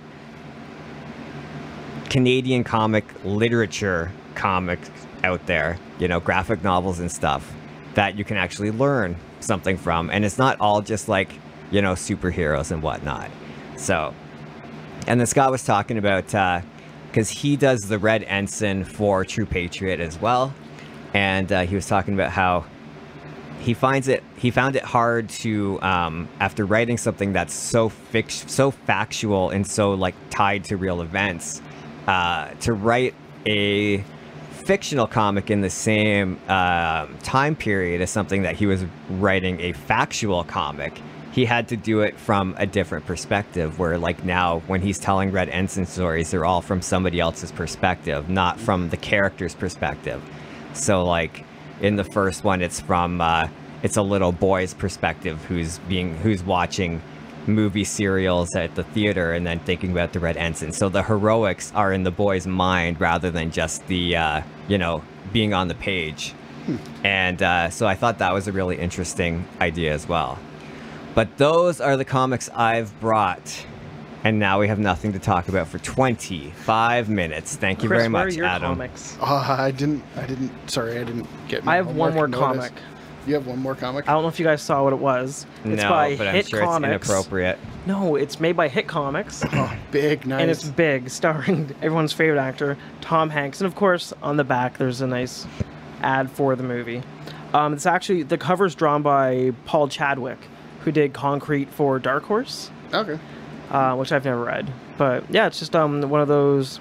Canadian comic literature comics out there, you know, graphic novels and stuff that you can actually learn something from. And it's not all just like, you know, superheroes and whatnot. So, and then Scott was talking about, because uh, he does the Red Ensign for True Patriot as well. And uh, he was talking about how he finds it, he found it hard to, um, after writing something that's so fict- so factual and so like tied to real events, uh, to write a fictional comic in the same uh, time period as something that he was writing a factual comic. He had to do it from a different perspective, where like now when he's telling Red Ensign stories, they're all from somebody else's perspective, not from the character's perspective. So like in the first one, it's from uh, it's a little boy's perspective who's being who's watching movie serials at the theater and then thinking about the Red Ensign. So the heroics are in the boy's mind rather than just the uh, you know, being on the page. Hmm. And uh, so I thought that was a really interesting idea as well. But those are the comics I've brought. And now we have nothing to talk about for twenty-five minutes. Thank you Chris, very much, where are your Adam. Comics? Uh, I didn't, I didn't, sorry, I didn't get my I have one homework more notice. comic. You have one more comic? I don't know if you guys saw what it was. It's no, by but Hit I'm sure Comics. it's inappropriate. No, it's made by Hit Comics. Oh, big, nice. And it's big, starring everyone's favorite actor, Tom Hanks. And of course, on the back, there's a nice ad for the movie. Um, it's actually, the cover's drawn by Paul Chadwick, who did Concrete for Dark Horse. Okay. Uh, which I've never read. But yeah, it's just um one of those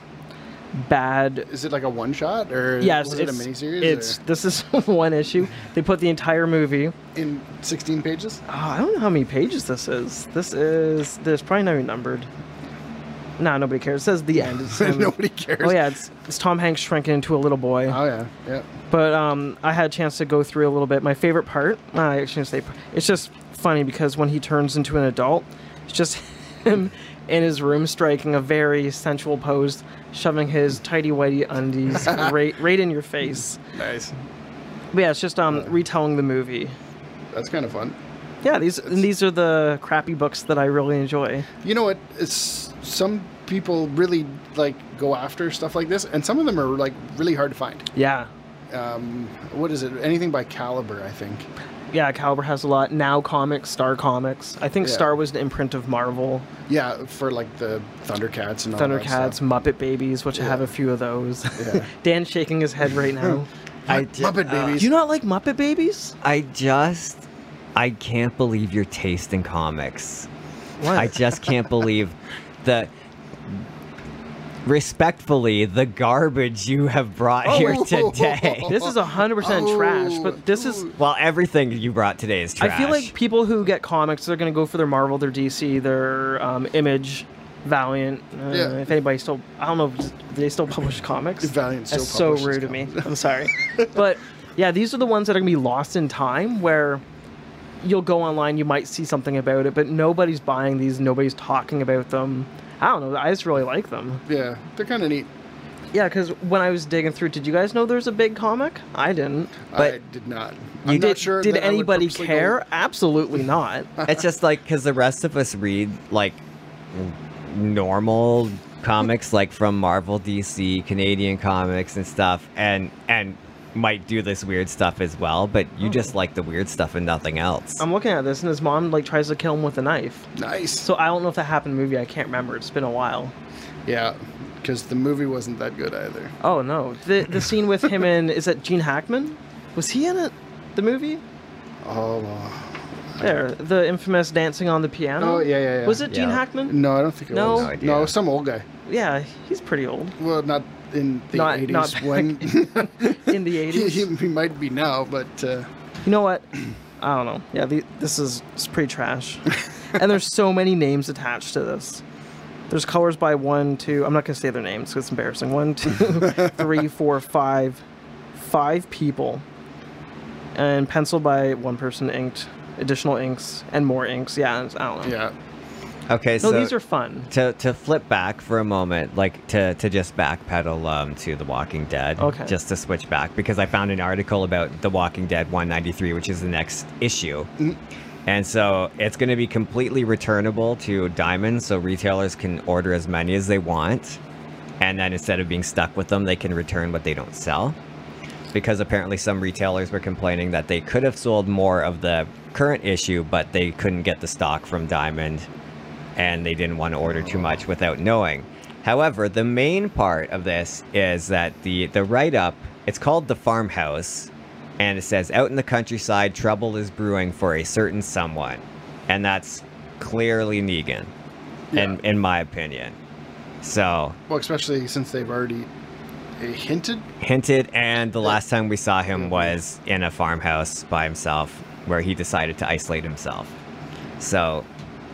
bad... Is it like a one-shot, or yes, was it a it's, miniseries? It's, or? this is one issue. They put the entire movie... In sixteen pages? Oh, I don't know how many pages this is. This is... There's probably not even numbered. No, nobody cares. It says the end. It's him. Nobody cares. Oh yeah, it's, it's Tom Hanks shrinking into a little boy. Oh yeah, yeah. But um, I had a chance to go through a little bit. My favorite part... Uh, I shouldn't say... It's just funny because when he turns into an adult, it's just him in his room striking a very sensual pose, shoving his tighty-whitey undies right, right in your face. Nice. But yeah, it's just um retelling the movie. That's kind of fun. Yeah, these and these are the crappy books that I really enjoy. You know what? It's some people really like go after stuff like this, and some of them are like really hard to find. Yeah. Um, what is it? Anything by Caliber, I think. Yeah, Caliber has a lot. Now Comics, Star Comics. I think Yeah. Star was an imprint of Marvel. Yeah, for like the Thundercats and all Thundercats, that stuff. Muppet Babies, which I have Yeah. a few of those. Yeah. Dan's shaking his head right now. I Muppet uh, Babies. Do you not like Muppet Babies? I just, I can't believe your taste in comics. What? I just can't believe the, respectfully, the garbage you have brought here Oh. today. This is one hundred percent trash, but this is... Well, everything you brought today is trash. I feel like people who get comics, they're going to go for their Marvel, their D C, their um, Image, Valiant. Uh, Yeah. If anybody still... I don't know, do they still publish comics? Valiant still That's so publishes rude of me. comics. I'm sorry. But, yeah, these are the ones that are going to be lost in time, where you'll go online, you might see something about it, but nobody's buying these, nobody's talking about them. I don't know, I just really like them. Yeah, they're kind of neat. Yeah, because when I was digging through, did you guys know there's a big comic? I didn't. But I did not. you I'm Did, not sure. did that I would anybody purposely care? go- Absolutely not. It's just like, because the rest of us read, like, normal comics, like from Marvel, D C, Canadian comics and stuff, and and might do this weird stuff as well, but you just like the weird stuff and nothing else. I'm looking at this, and his mom like tries to kill him with a knife. Nice. So I don't know if that happened in the movie. I can't remember. It's been a while. Yeah, because the movie wasn't that good either. Oh no, the the scene with him and is that Gene Hackman? Was he in it? The movie? Oh. uh, There, the infamous dancing on the piano. Oh yeah, yeah, yeah. Was it Gene Yeah. Hackman? No, I don't think it No? was. No idea. No, some old guy. Yeah, he's pretty old. Well, not in the Not- eighties not when In the he, eighties. he, he might be now, but uh, You know what? I don't know. Yeah, the, this is it's pretty trash. And there's so many names attached to this. There's colors by one, two. I'm not gonna say their names because it's embarrassing. One, two, three, four, five, five people, and penciled by one person, inked, additional inks, and more inks. Yeah, I don't know. yeah. Okay, No, so these are fun. to to flip back for a moment, like to to just backpedal um to The Walking Dead. Okay. Just to switch back because I found an article about The Walking Dead one ninety-three, which is the next issue, And so it's going to be completely returnable to Diamond, so retailers can order as many as they want. And then instead of being stuck with them, they can return what they don't sell. Because apparently some retailers were complaining that they could have sold more of the current issue, but they couldn't get the stock from Diamond, and they didn't want to order too much without knowing. However, the main part of this is that the, the write-up, it's called The Farmhouse, and it says, out in the countryside, trouble is brewing for a certain someone. And that's clearly Negan, Yeah. in, in my opinion. So, Well, especially since they've already uh, hinted. hinted, and the last time we saw him was in a farmhouse by himself, where he decided to isolate himself. So,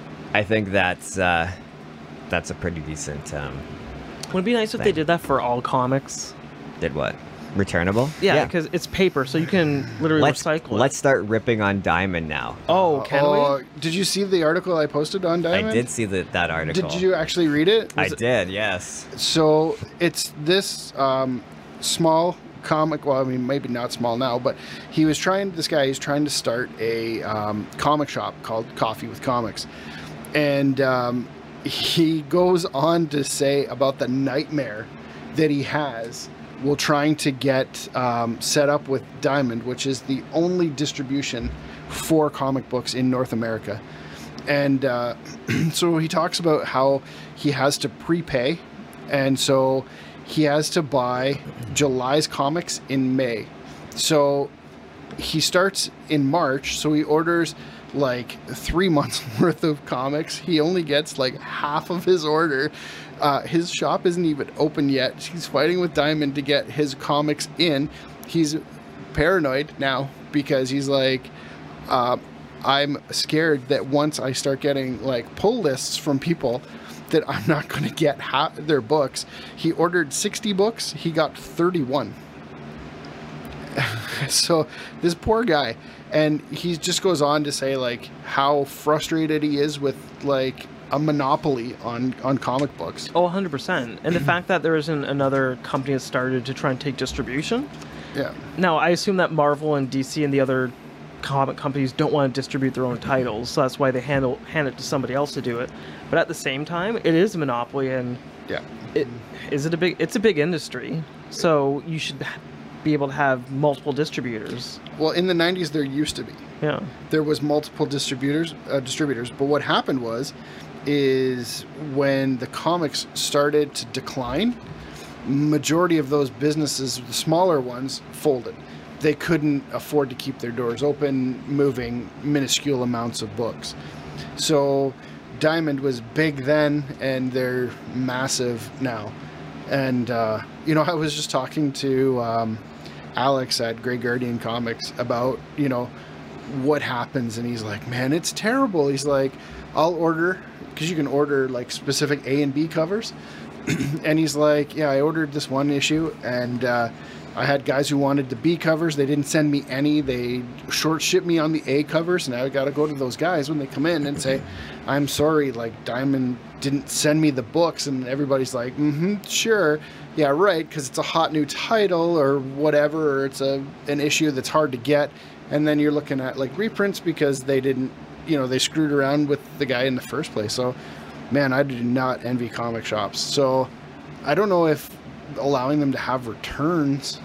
I think that's uh, that's a pretty decent. Um, Would it be nice if they Thing. did that for all comics? did what? Returnable? Yeah, because it's paper, so you can literally let's recycle it. let's start ripping on Diamond now. Oh, can Oh, we? did you see the article I posted on Diamond? I did see that that article. Did you actually read it? I Was it- did. Yes. So it's this um, small comic. Well, I mean, maybe not small now, but he was trying. This guy is trying to start a um, comic shop called Coffee with Comics, and um, he goes on to say about the nightmare that he has while trying to get um, set up with Diamond, which is the only distribution for comic books in North America. And uh, so he talks about how he has to prepay, and so he has to buy July's comics in May. So he starts in March, so he orders like three months worth of comics. He only gets like half of his order. Uh, his shop isn't even open yet. He's fighting with Diamond to get his comics in. He's paranoid now because he's like, uh, I'm scared that once I start getting like pull lists from people that I'm not going to get half their books. He ordered sixty books. He got thirty-one. So this poor guy, and he just goes on to say like how frustrated he is with like a monopoly on on comic books. Oh, one hundred percent. And the fact that there isn't another company that started to try and take distribution. Yeah. Now, I assume that Marvel and D C and the other comic companies don't want to distribute their own titles, so that's why they handle hand it to somebody else to do it. But at the same time, it is a monopoly, and Yeah. it is it a big it's a big industry. So you should be able to have multiple distributors. Well, in the nineties there used to be. Yeah. There was multiple distributors uh, distributors, but what happened was is when the comics started to decline, majority of those businesses, the smaller ones, folded. They couldn't afford to keep their doors open, moving minuscule amounts of books. So Diamond was big then, and they're massive now. And, uh, you know, I was just talking to um, Alex at Grey Guardian Comics about, you know, what happens. And he's like, man, it's terrible. He's like, I'll order, because you can order like specific A and B covers. And he's like, yeah, I ordered this one issue, and uh, I had guys who wanted the B covers. They didn't send me any. They short shipped me on the A covers, and I got to go to those guys when they come in and say, I'm sorry, like Diamond didn't send me the books. And everybody's like, mm-hmm, sure. Yeah, right, because it's a hot new title or whatever, or it's a an issue that's hard to get. And then you're looking at like reprints because they didn't, you know, they screwed around with the guy in the first place. So, man, I do not envy comic shops. So I don't know if allowing them to have returns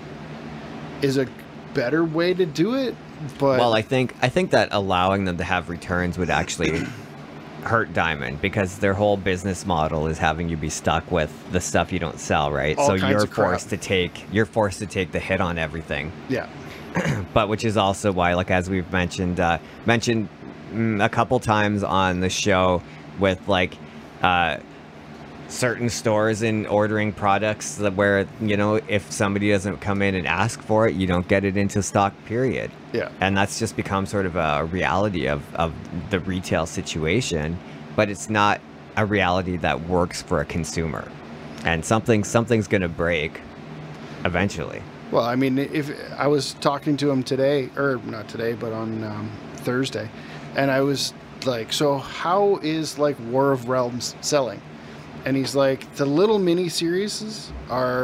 is a better way to do it, but Well, I think I think that allowing them to have returns would actually hurt Diamond, because their whole business model is having you be stuck with the stuff you don't sell, right? All so kinds you're of crap. forced to take you're forced to take the hit on everything. yeah. But which is also why, like as we've mentioned uh, mentioned mm, a couple times on the show, with like uh, certain stores in ordering products that where, you know, if somebody doesn't come in and ask for it, you don't get it into stock, period. Yeah. And that's just become sort of a reality of, of the retail situation, but it's not a reality that works for a consumer. And something something's gonna break eventually. Well, I mean, if I was talking to him today, or not today, but on um, Thursday, and I was like, so how is like War of Realms selling? And he's like, the little mini series are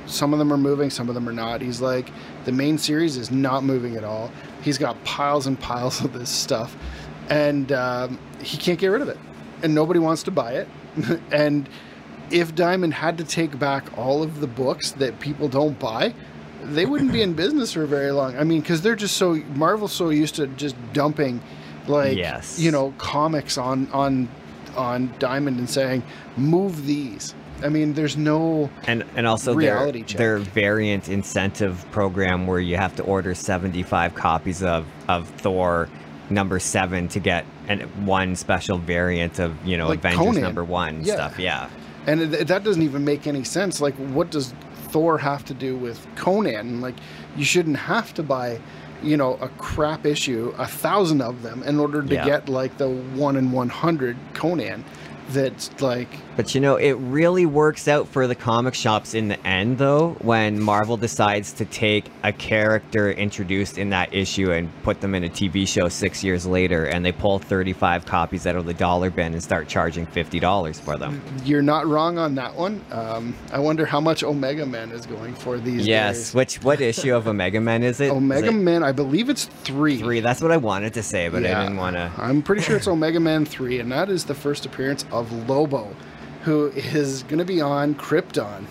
some of them are moving, some of them are not. He's like, the main series is not moving at all. He's got piles and piles of this stuff, and um, he can't get rid of it, and nobody wants to buy it. And if Diamond had to take back all of the books that people don't buy, they wouldn't be in business for very long. I mean, because they're just so, Marvel's so used to just dumping, like, Yes. you know, comics on on on Diamond and saying, move these. I mean, there's no And and also reality their, check. their variant incentive program where you have to order seventy-five copies of, of Thor number seven to get an, one special variant of, you know, Like Avengers Conan. number one Yeah. stuff. Yeah. And it, that doesn't even make any sense. Like, what does Thor have to do with Conan? Like, you shouldn't have to buy, you know, a crap issue, a thousand of them, in order to Yeah. get, like, the one in one hundred Conan. That's, like... But you know, it really works out for the comic shops in the end, though, when Marvel decides to take a character introduced in that issue and put them in a T V show six years later, and they pull thirty-five copies out of the dollar bin and start charging fifty dollars for them. You're not wrong on that one. Um, I wonder how much Omega Man is going for these Yes, days. which what issue of Omega Men is it? Is Omega it Man, I believe it's three. three. That's what I wanted to say, but Yeah. I didn't want to. I'm pretty sure it's Omega Man three, and that is the first appearance of Lobo, who is going to be on Krypton.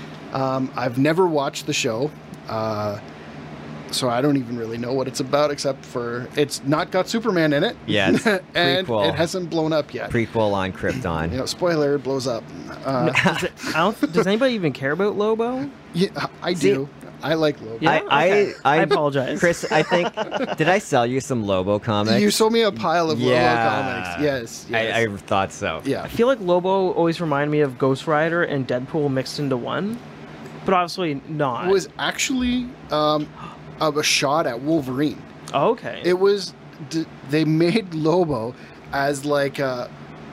Um, I've never watched the show, uh, so I don't even really know what it's about, except for it's not got Superman in it. Yeah, it's and prequel. it hasn't blown up yet. Prequel on Krypton. You know, spoiler, it blows up. Uh, Does, it, I don't, does anybody even care about Lobo? yeah, I do. I like Lobo. Yeah, I, okay. I, I, I apologize. Chris. I think did I sell you some Lobo comics? You sold me a pile of yeah. Lobo comics. Yes. yes. I, I thought so. yeah. I feel like Lobo always reminded me of Ghost Rider and Deadpool mixed into one, but obviously not. was actually um, of a shot at Wolverine. Oh, okay. It was d- they made Lobo as like a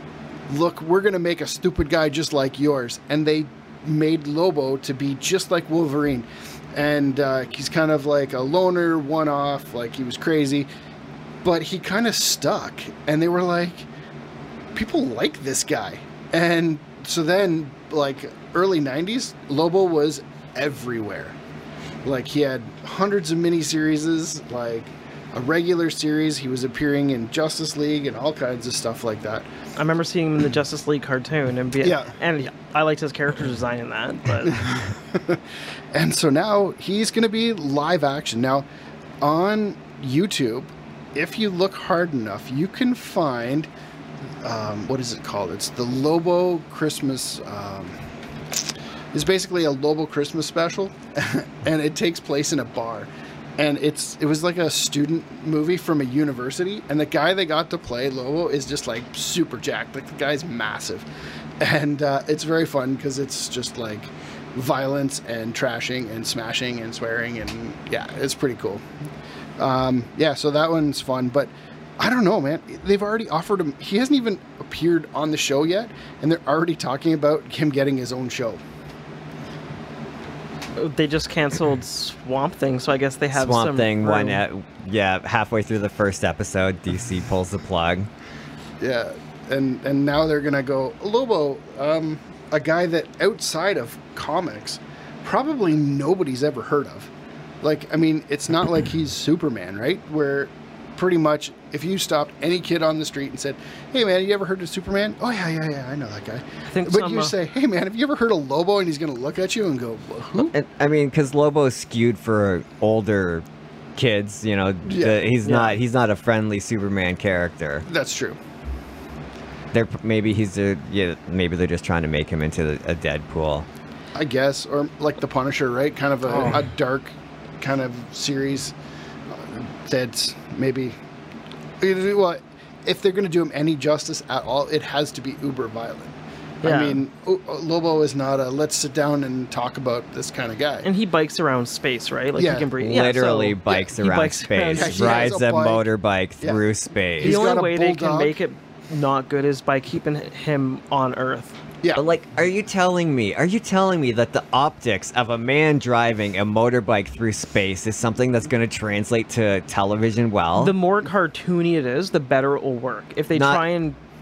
look, we're gonna make a stupid guy just like yours, and they made Lobo to be just like Wolverine, and uh, he's kind of like a loner, one-off, like he was crazy, but he kind of stuck, and they were like, people like this guy, and so then like early nineties, Lobo was everywhere. Like he had hundreds of miniseries, like a regular series. He was appearing in Justice League and all kinds of stuff like that. I remember seeing him in the Justice League cartoon, and be, Yeah. and I liked his character design in that. But And so now he's going to be live action. Now, on YouTube, if you look hard enough, you can find, um, what is it called? It's the Lobo Christmas, um, it's basically a Lobo Christmas special, and it takes place in a bar. And it's it was like a student movie from a university, and the guy they got to play Lobo is just like super jacked. Like the guy's massive, and uh, it's very fun because it's just like violence and trashing and smashing and swearing, and yeah, it's pretty cool. Um, yeah, so that one's fun, but I don't know, man. They've already offered him. He hasn't even appeared on the show yet, and they're already talking about him getting his own show. they just canceled Swamp Thing, so I guess they have Swamp some Thing room. one at yeah halfway through the first episode, D C pulls the plug. Yeah, and and now they're gonna go Lobo, um, a guy that outside of comics, probably nobody's ever heard of. Like, I mean, it's not like he's Superman, right? Where pretty much if you stopped any kid on the street and said, "Hey man, you ever heard of Superman?" "Oh yeah, yeah, yeah, I know that guy." I think But some, you uh, say, "Hey man, have you ever heard of Lobo?" And he's gonna look at you and go, "Well, "Who?" And, I mean, because Lobo's skewed for older kids, you know, Yeah. the, he's Yeah. not he's not a friendly Superman character. That's true. They're maybe he's a yeah maybe they're just trying to make him into a Deadpool. I guess, or like the Punisher, right? Kind of a, Oh. a dark kind of series uh, that's maybe. Well, if they're going to do him any justice at all, it has to be uber violent. Yeah. I mean, O- Lobo is not a let's sit down and talk about this kind of guy. And he bikes around space, right? Like Yeah. he can breathe. Yeah, Literally so bikes he around bikes around- space, Yeah, he has rides a a bike. motorbike Yeah. through space. He's the only got a way they can bulldog. make it not good is by keeping him on Earth. Yeah, But like, are you telling me? Are you telling me that the optics of a man driving a motorbike through space is something that's going to translate to television well? The more cartoony it is, the better it will work. If they Not- try and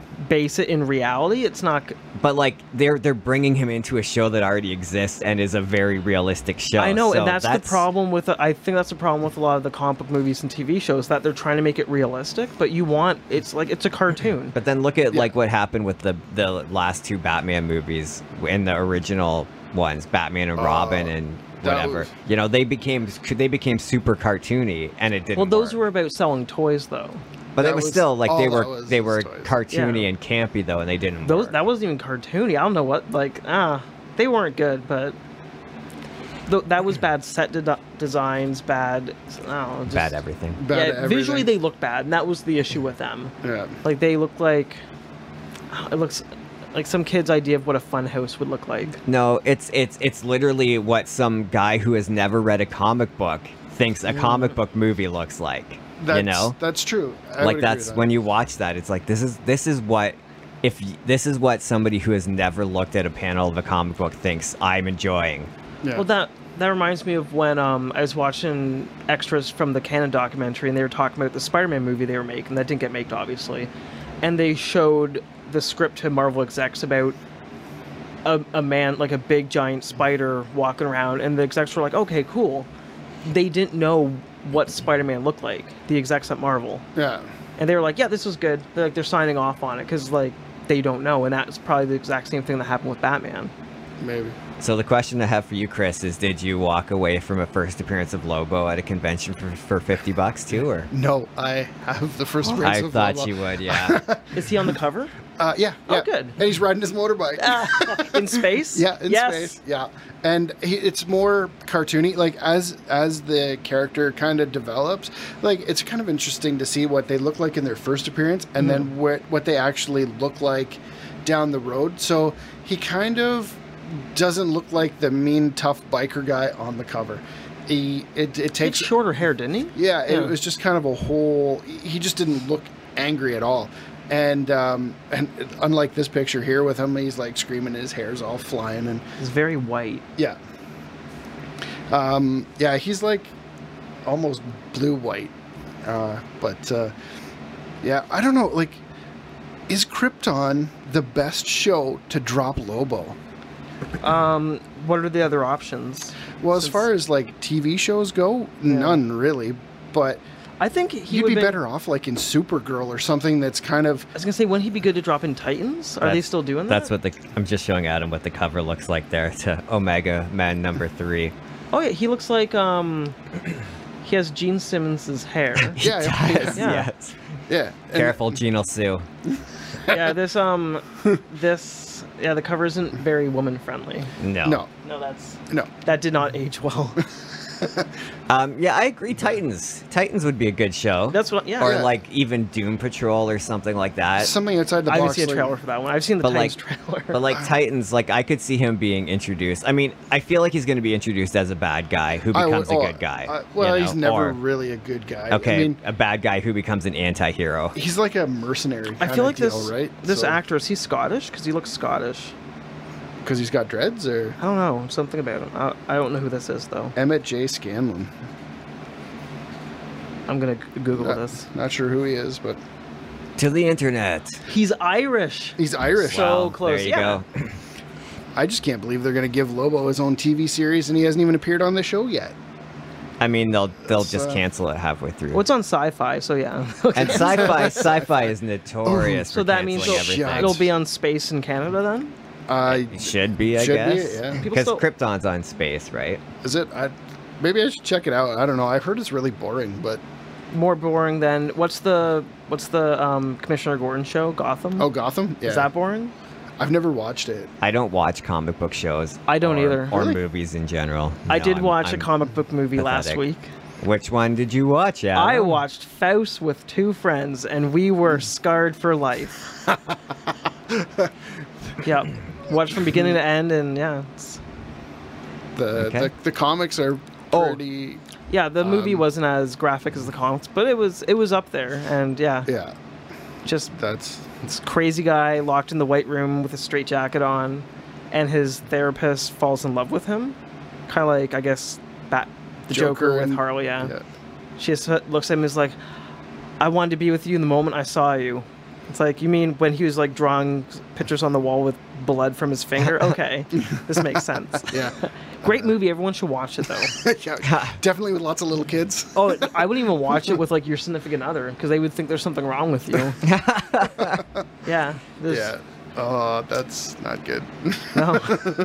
base it in reality, it's not. But like they're they're bringing him into a show that already exists and is a very realistic show. I know, so and that's, that's the problem with. I think that's the problem with a lot of the comic book movies and T V shows, that they're trying to make it realistic, but you want it's like it's a cartoon. But then look at Yeah. like what happened with the the last two Batman movies in the original ones, Batman and Robin and that whatever. was- You know, they became they became super cartoony and it didn't. Well, those work. were about selling toys, though. But that it was, was- still like they all that were was they was were toys. cartoony Yeah. and campy though, and they didn't. Those work. that wasn't even cartoony. I don't know what like ah they weren't good, but th- that was bad set de- designs, bad. I don't know, just, bad everything. Bad Yeah, at visually everything. they look bad, and that was the issue with them. Yeah. Like they look like it looks like some kid's idea of what a fun house would look like. No, it's it's it's literally what some guy who has never read a comic book thinks a comic book movie looks like. That's, you know, that's true. I would like agree that's with that. when you watch that, it's like this is this is what if y- this is what somebody who has never looked at a panel of a comic book thinks I'm enjoying. Yeah. Well, that that reminds me of when um, I was watching extras from the Canon documentary, and they were talking about the Spider-Man movie they were making. That didn't get made, obviously, and they showed the script to Marvel execs about a, a man, like a big giant spider, walking around, and the execs were like, "Okay, cool." They didn't know what Spider-Man looked like. The execs at Marvel, yeah. and they were like, "Yeah, this was good." They're like, they're signing off on it because like they don't know, and that's probably the exact same thing that happened with Batman. Maybe. So the question I have for you, Chris, is: did you walk away from a first appearance of Lobo at a convention for, for fifty bucks too, or? No, I have the first appearance I of thought Lobo. you would, yeah. Is he on the cover? Uh, yeah, Oh, yeah. good. And he's riding his motorbike. In space? Yeah, in yes. space. Yeah, and he, it's more cartoony. Like as as the character kind of develops, like it's kind of interesting to see what they look like in their first appearance, and then what what they actually look like down the road. So he kind of doesn't look like the mean, tough biker guy on the cover. He it, it He had takes shorter hair, didn't he? yeah, it Yeah. was just kind of a whole. He just didn't look angry at all. And um, and unlike this picture here with him, he's like screaming, his hair's all flying, and He's very white. yeah, um, yeah, he's like almost blue white. Uh, but uh, yeah, I don't know. Like, is Krypton the best show to drop Lobo? Um, what are the other options? Well, as Since- far as like T V shows go, none really. But I think he you'd would be been- better off like in Supergirl or something that's kind of. I was gonna say, wouldn't he be good to drop in Titans? Are they That's- still doing that? That's what the I'm just showing Adam what the cover looks like there to Omega Man number three. Oh yeah, he looks like um, he has Gene Simmons's hair. Yeah, yeah, Yes, yeah. yes. Yeah. and- Careful, Gene will sue. yeah, this um, this yeah, the cover isn't very woman friendly. No. No, No, that's no. that did not age well. Um, yeah, I agree. Titans. Titans would be a good show. That's what. Yeah. or Yeah. like even Doom Patrol or something like that. Something outside the I haven't box. seen a like- trailer for that one. I've seen the But Titans like, trailer. but like Titans, like I could see him being introduced. I mean, I feel like he's going to be introduced as a bad guy who I would- becomes a oh, good guy. I- well, you he's know, never or- really a good guy. okay, I mean, a bad guy who becomes an anti-hero. he's like a mercenary. I kinda feel like deal, this right? this So- actor, is he Scottish? Because he looks Scottish. because he's got dreads, or I don't know, something about him. I, I don't know who this is though. Emmett J. Scanlon. I'm gonna g- Google Not, this. not sure who he is, but To the internet. He's Irish. he's Irish. So Wow, close, There you yeah. go. I just can't believe they're going to give Lobo his own T V series, and he hasn't even appeared on the show yet. I mean, they'll they'll It's, just uh, cancel it halfway through. Well, it's on Sci-Fi, so yeah. Okay. and sci-fi, sci-fi is notorious so for that means canceling it'll, everything. it'll be on Space in Canada then. Uh, It should be, I Should be, guess. yeah. People Because still- Krypton's on space, right? is it? I, maybe I should check it out. I don't know. I've heard it's really boring, but More boring than what's the what's the um, Commissioner Gordon show? Gotham. oh, Gotham. Yeah, Is that boring? I've never watched it. I don't watch comic book shows. I don't or- either. Or Really? movies in general. I No, did I'm- watch I'm a comic book movie last pathetic. week. Which one did you watch, Adam? I watched Faust with two friends, and we were scarred for life. Yep. Watched from beginning to end, and yeah, it's, The Okay. the, the comics are Oh. pretty. yeah. The movie Um, wasn't as graphic as the comics, but it was it was up there, and yeah, Yeah, just that's this crazy guy locked in the white room with a straitjacket on, and his therapist falls in love with him, kind of like I guess Bat the Joker, Joker with and- Harley. Yeah. yeah. She just looks at him and is like, "I wanted to be with you in the moment I saw you." It's like, you mean when he was like drawing pictures on the wall with blood from his finger? Okay, this makes sense. Yeah. Great movie. Everyone should watch it, though. Yeah, definitely with lots of little kids. Oh, I wouldn't even watch it with like your significant other because they would think there's something wrong with you. Yeah. there's- Yeah. Oh, that's not good. No.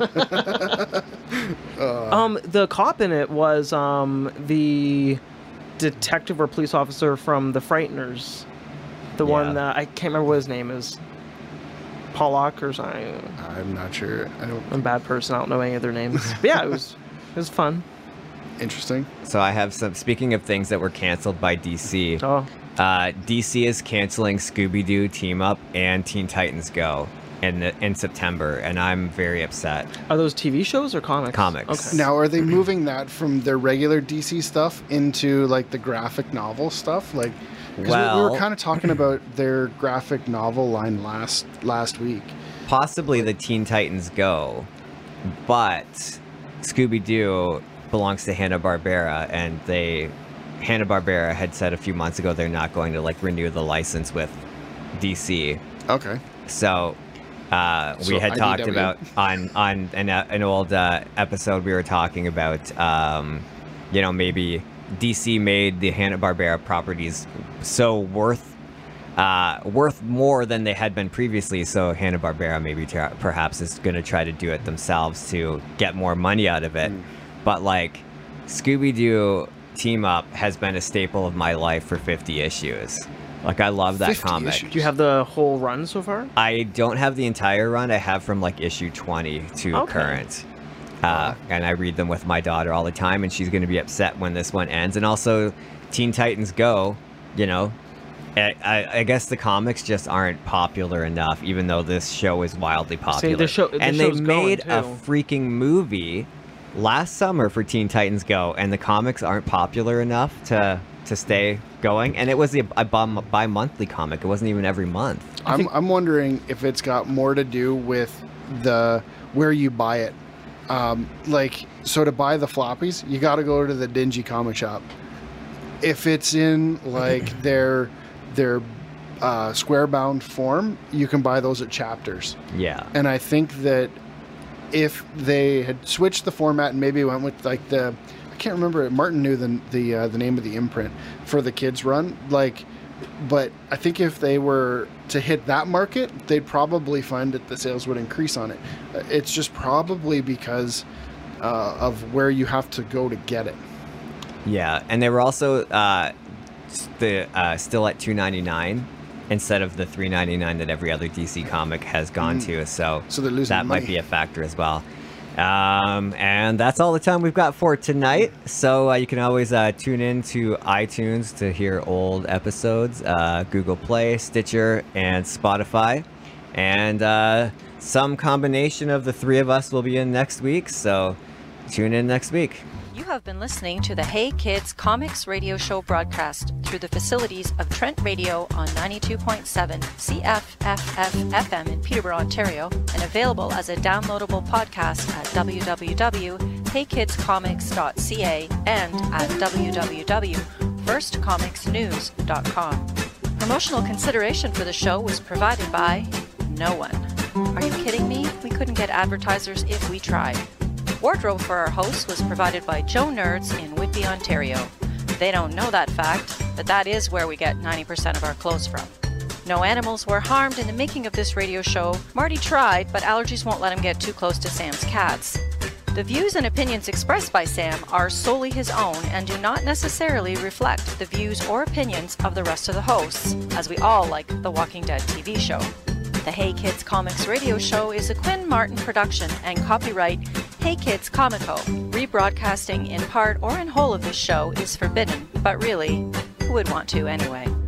um, the cop in it was um the detective or police officer from The Frighteners. The Yeah. one that I can't remember what his name is. Pollock or something. I'm not sure. I don't. I'm a bad person. I don't know any of their names. But yeah, it was it was fun. Interesting. So I have some. Speaking of things that were canceled by D C, Oh, uh, D C is canceling Scooby-Doo Team Up and Teen Titans Go in the, in September, and I'm very upset. are those T V shows or comics? Comics. Okay. Now, are they moving that from their regular D C stuff into like the graphic novel stuff? Like, because we, we Well- were kind of talking about their graphic novel line last last week. Possibly the Teen Titans Go, but Scooby-Doo belongs to Hanna-Barbera, and they Hanna-Barbera had said a few months ago they're not going to like renew the license with D C. Okay. So uh, we So had I D talked W. about on on an, uh, an old uh, episode we were talking about um, you know, maybe D C made the Hanna-Barbera properties so worth uh, worth more than they had been previously, so Hanna-Barbera maybe tra- perhaps is going to try to do it themselves to get more money out of it. Mm. But like Scooby-Doo Team Up has been a staple of my life for fifty issues. Like, I love that fifty comic. issues? Do you have the whole run so far? I don't have the entire run. I have from like issue twenty to Okay. current. Uh, and I read them with my daughter all the time, and she's going to be upset when this one ends. And also, Teen Titans Go, you know, I, I, I guess the comics just aren't popular enough, even though this show is wildly popular. the show- the and they show's going, made a too. freaking movie last summer for Teen Titans Go, and the comics aren't popular enough to to stay going. And it was a, a bi- bi-monthly comic. It wasn't even every month. I'm I'm wondering if it's got more to do with the where you buy it. Um, like, so to buy the floppies, you got to go to the dingy comic shop. If it's in like their their uh, square bound form, you can buy those at Chapters. Yeah. And I think that if they had switched the format and maybe went with like the, I can't remember, Martin knew the the uh, the name of the imprint for the kids run, like, but I think if they were to hit that market, they'd probably find that the sales would increase on it. Uh, It's just probably because uh, of where you have to go to get it. Yeah, and they were also uh, s- the uh, still at two ninety-nine instead of the three ninety-nine that every other D C comic has gone to. So, So they're losing that money. might be a factor as well. Um, and that's all the time we've got for tonight. So uh, you can always uh, tune in to iTunes to hear old episodes, uh, Google Play, Stitcher, and Spotify. And uh, some combination of the three of us will be in next week. So tune in next week. You have been listening to the Hey Kids Comics Radio Show broadcast through the facilities of Trent Radio on ninety-two point seven C F F F F M in Peterborough, Ontario, and available as a downloadable podcast at w w w dot hey kids comics dot c a and at w w w dot first comics news dot com. Promotional consideration for the show was provided by no one. Are you kidding me? We couldn't get advertisers if we tried. Wardrobe for our host was provided by Joe Nerds in Whitby, Ontario. They don't know that fact, but that is where we get ninety percent of our clothes from. No animals were harmed in the making of this radio show. Marty tried, but allergies won't let him get too close to Sam's cats. The views and opinions expressed by Sam are solely his own and do not necessarily reflect the views or opinions of the rest of the hosts, as we all like The Walking Dead T V show. The Hey Kids Comics Radio Show is a Quinn Martin production and copyright Hey Kids Comico. Rebroadcasting in part or in whole of this show is forbidden, but really, who would want to anyway?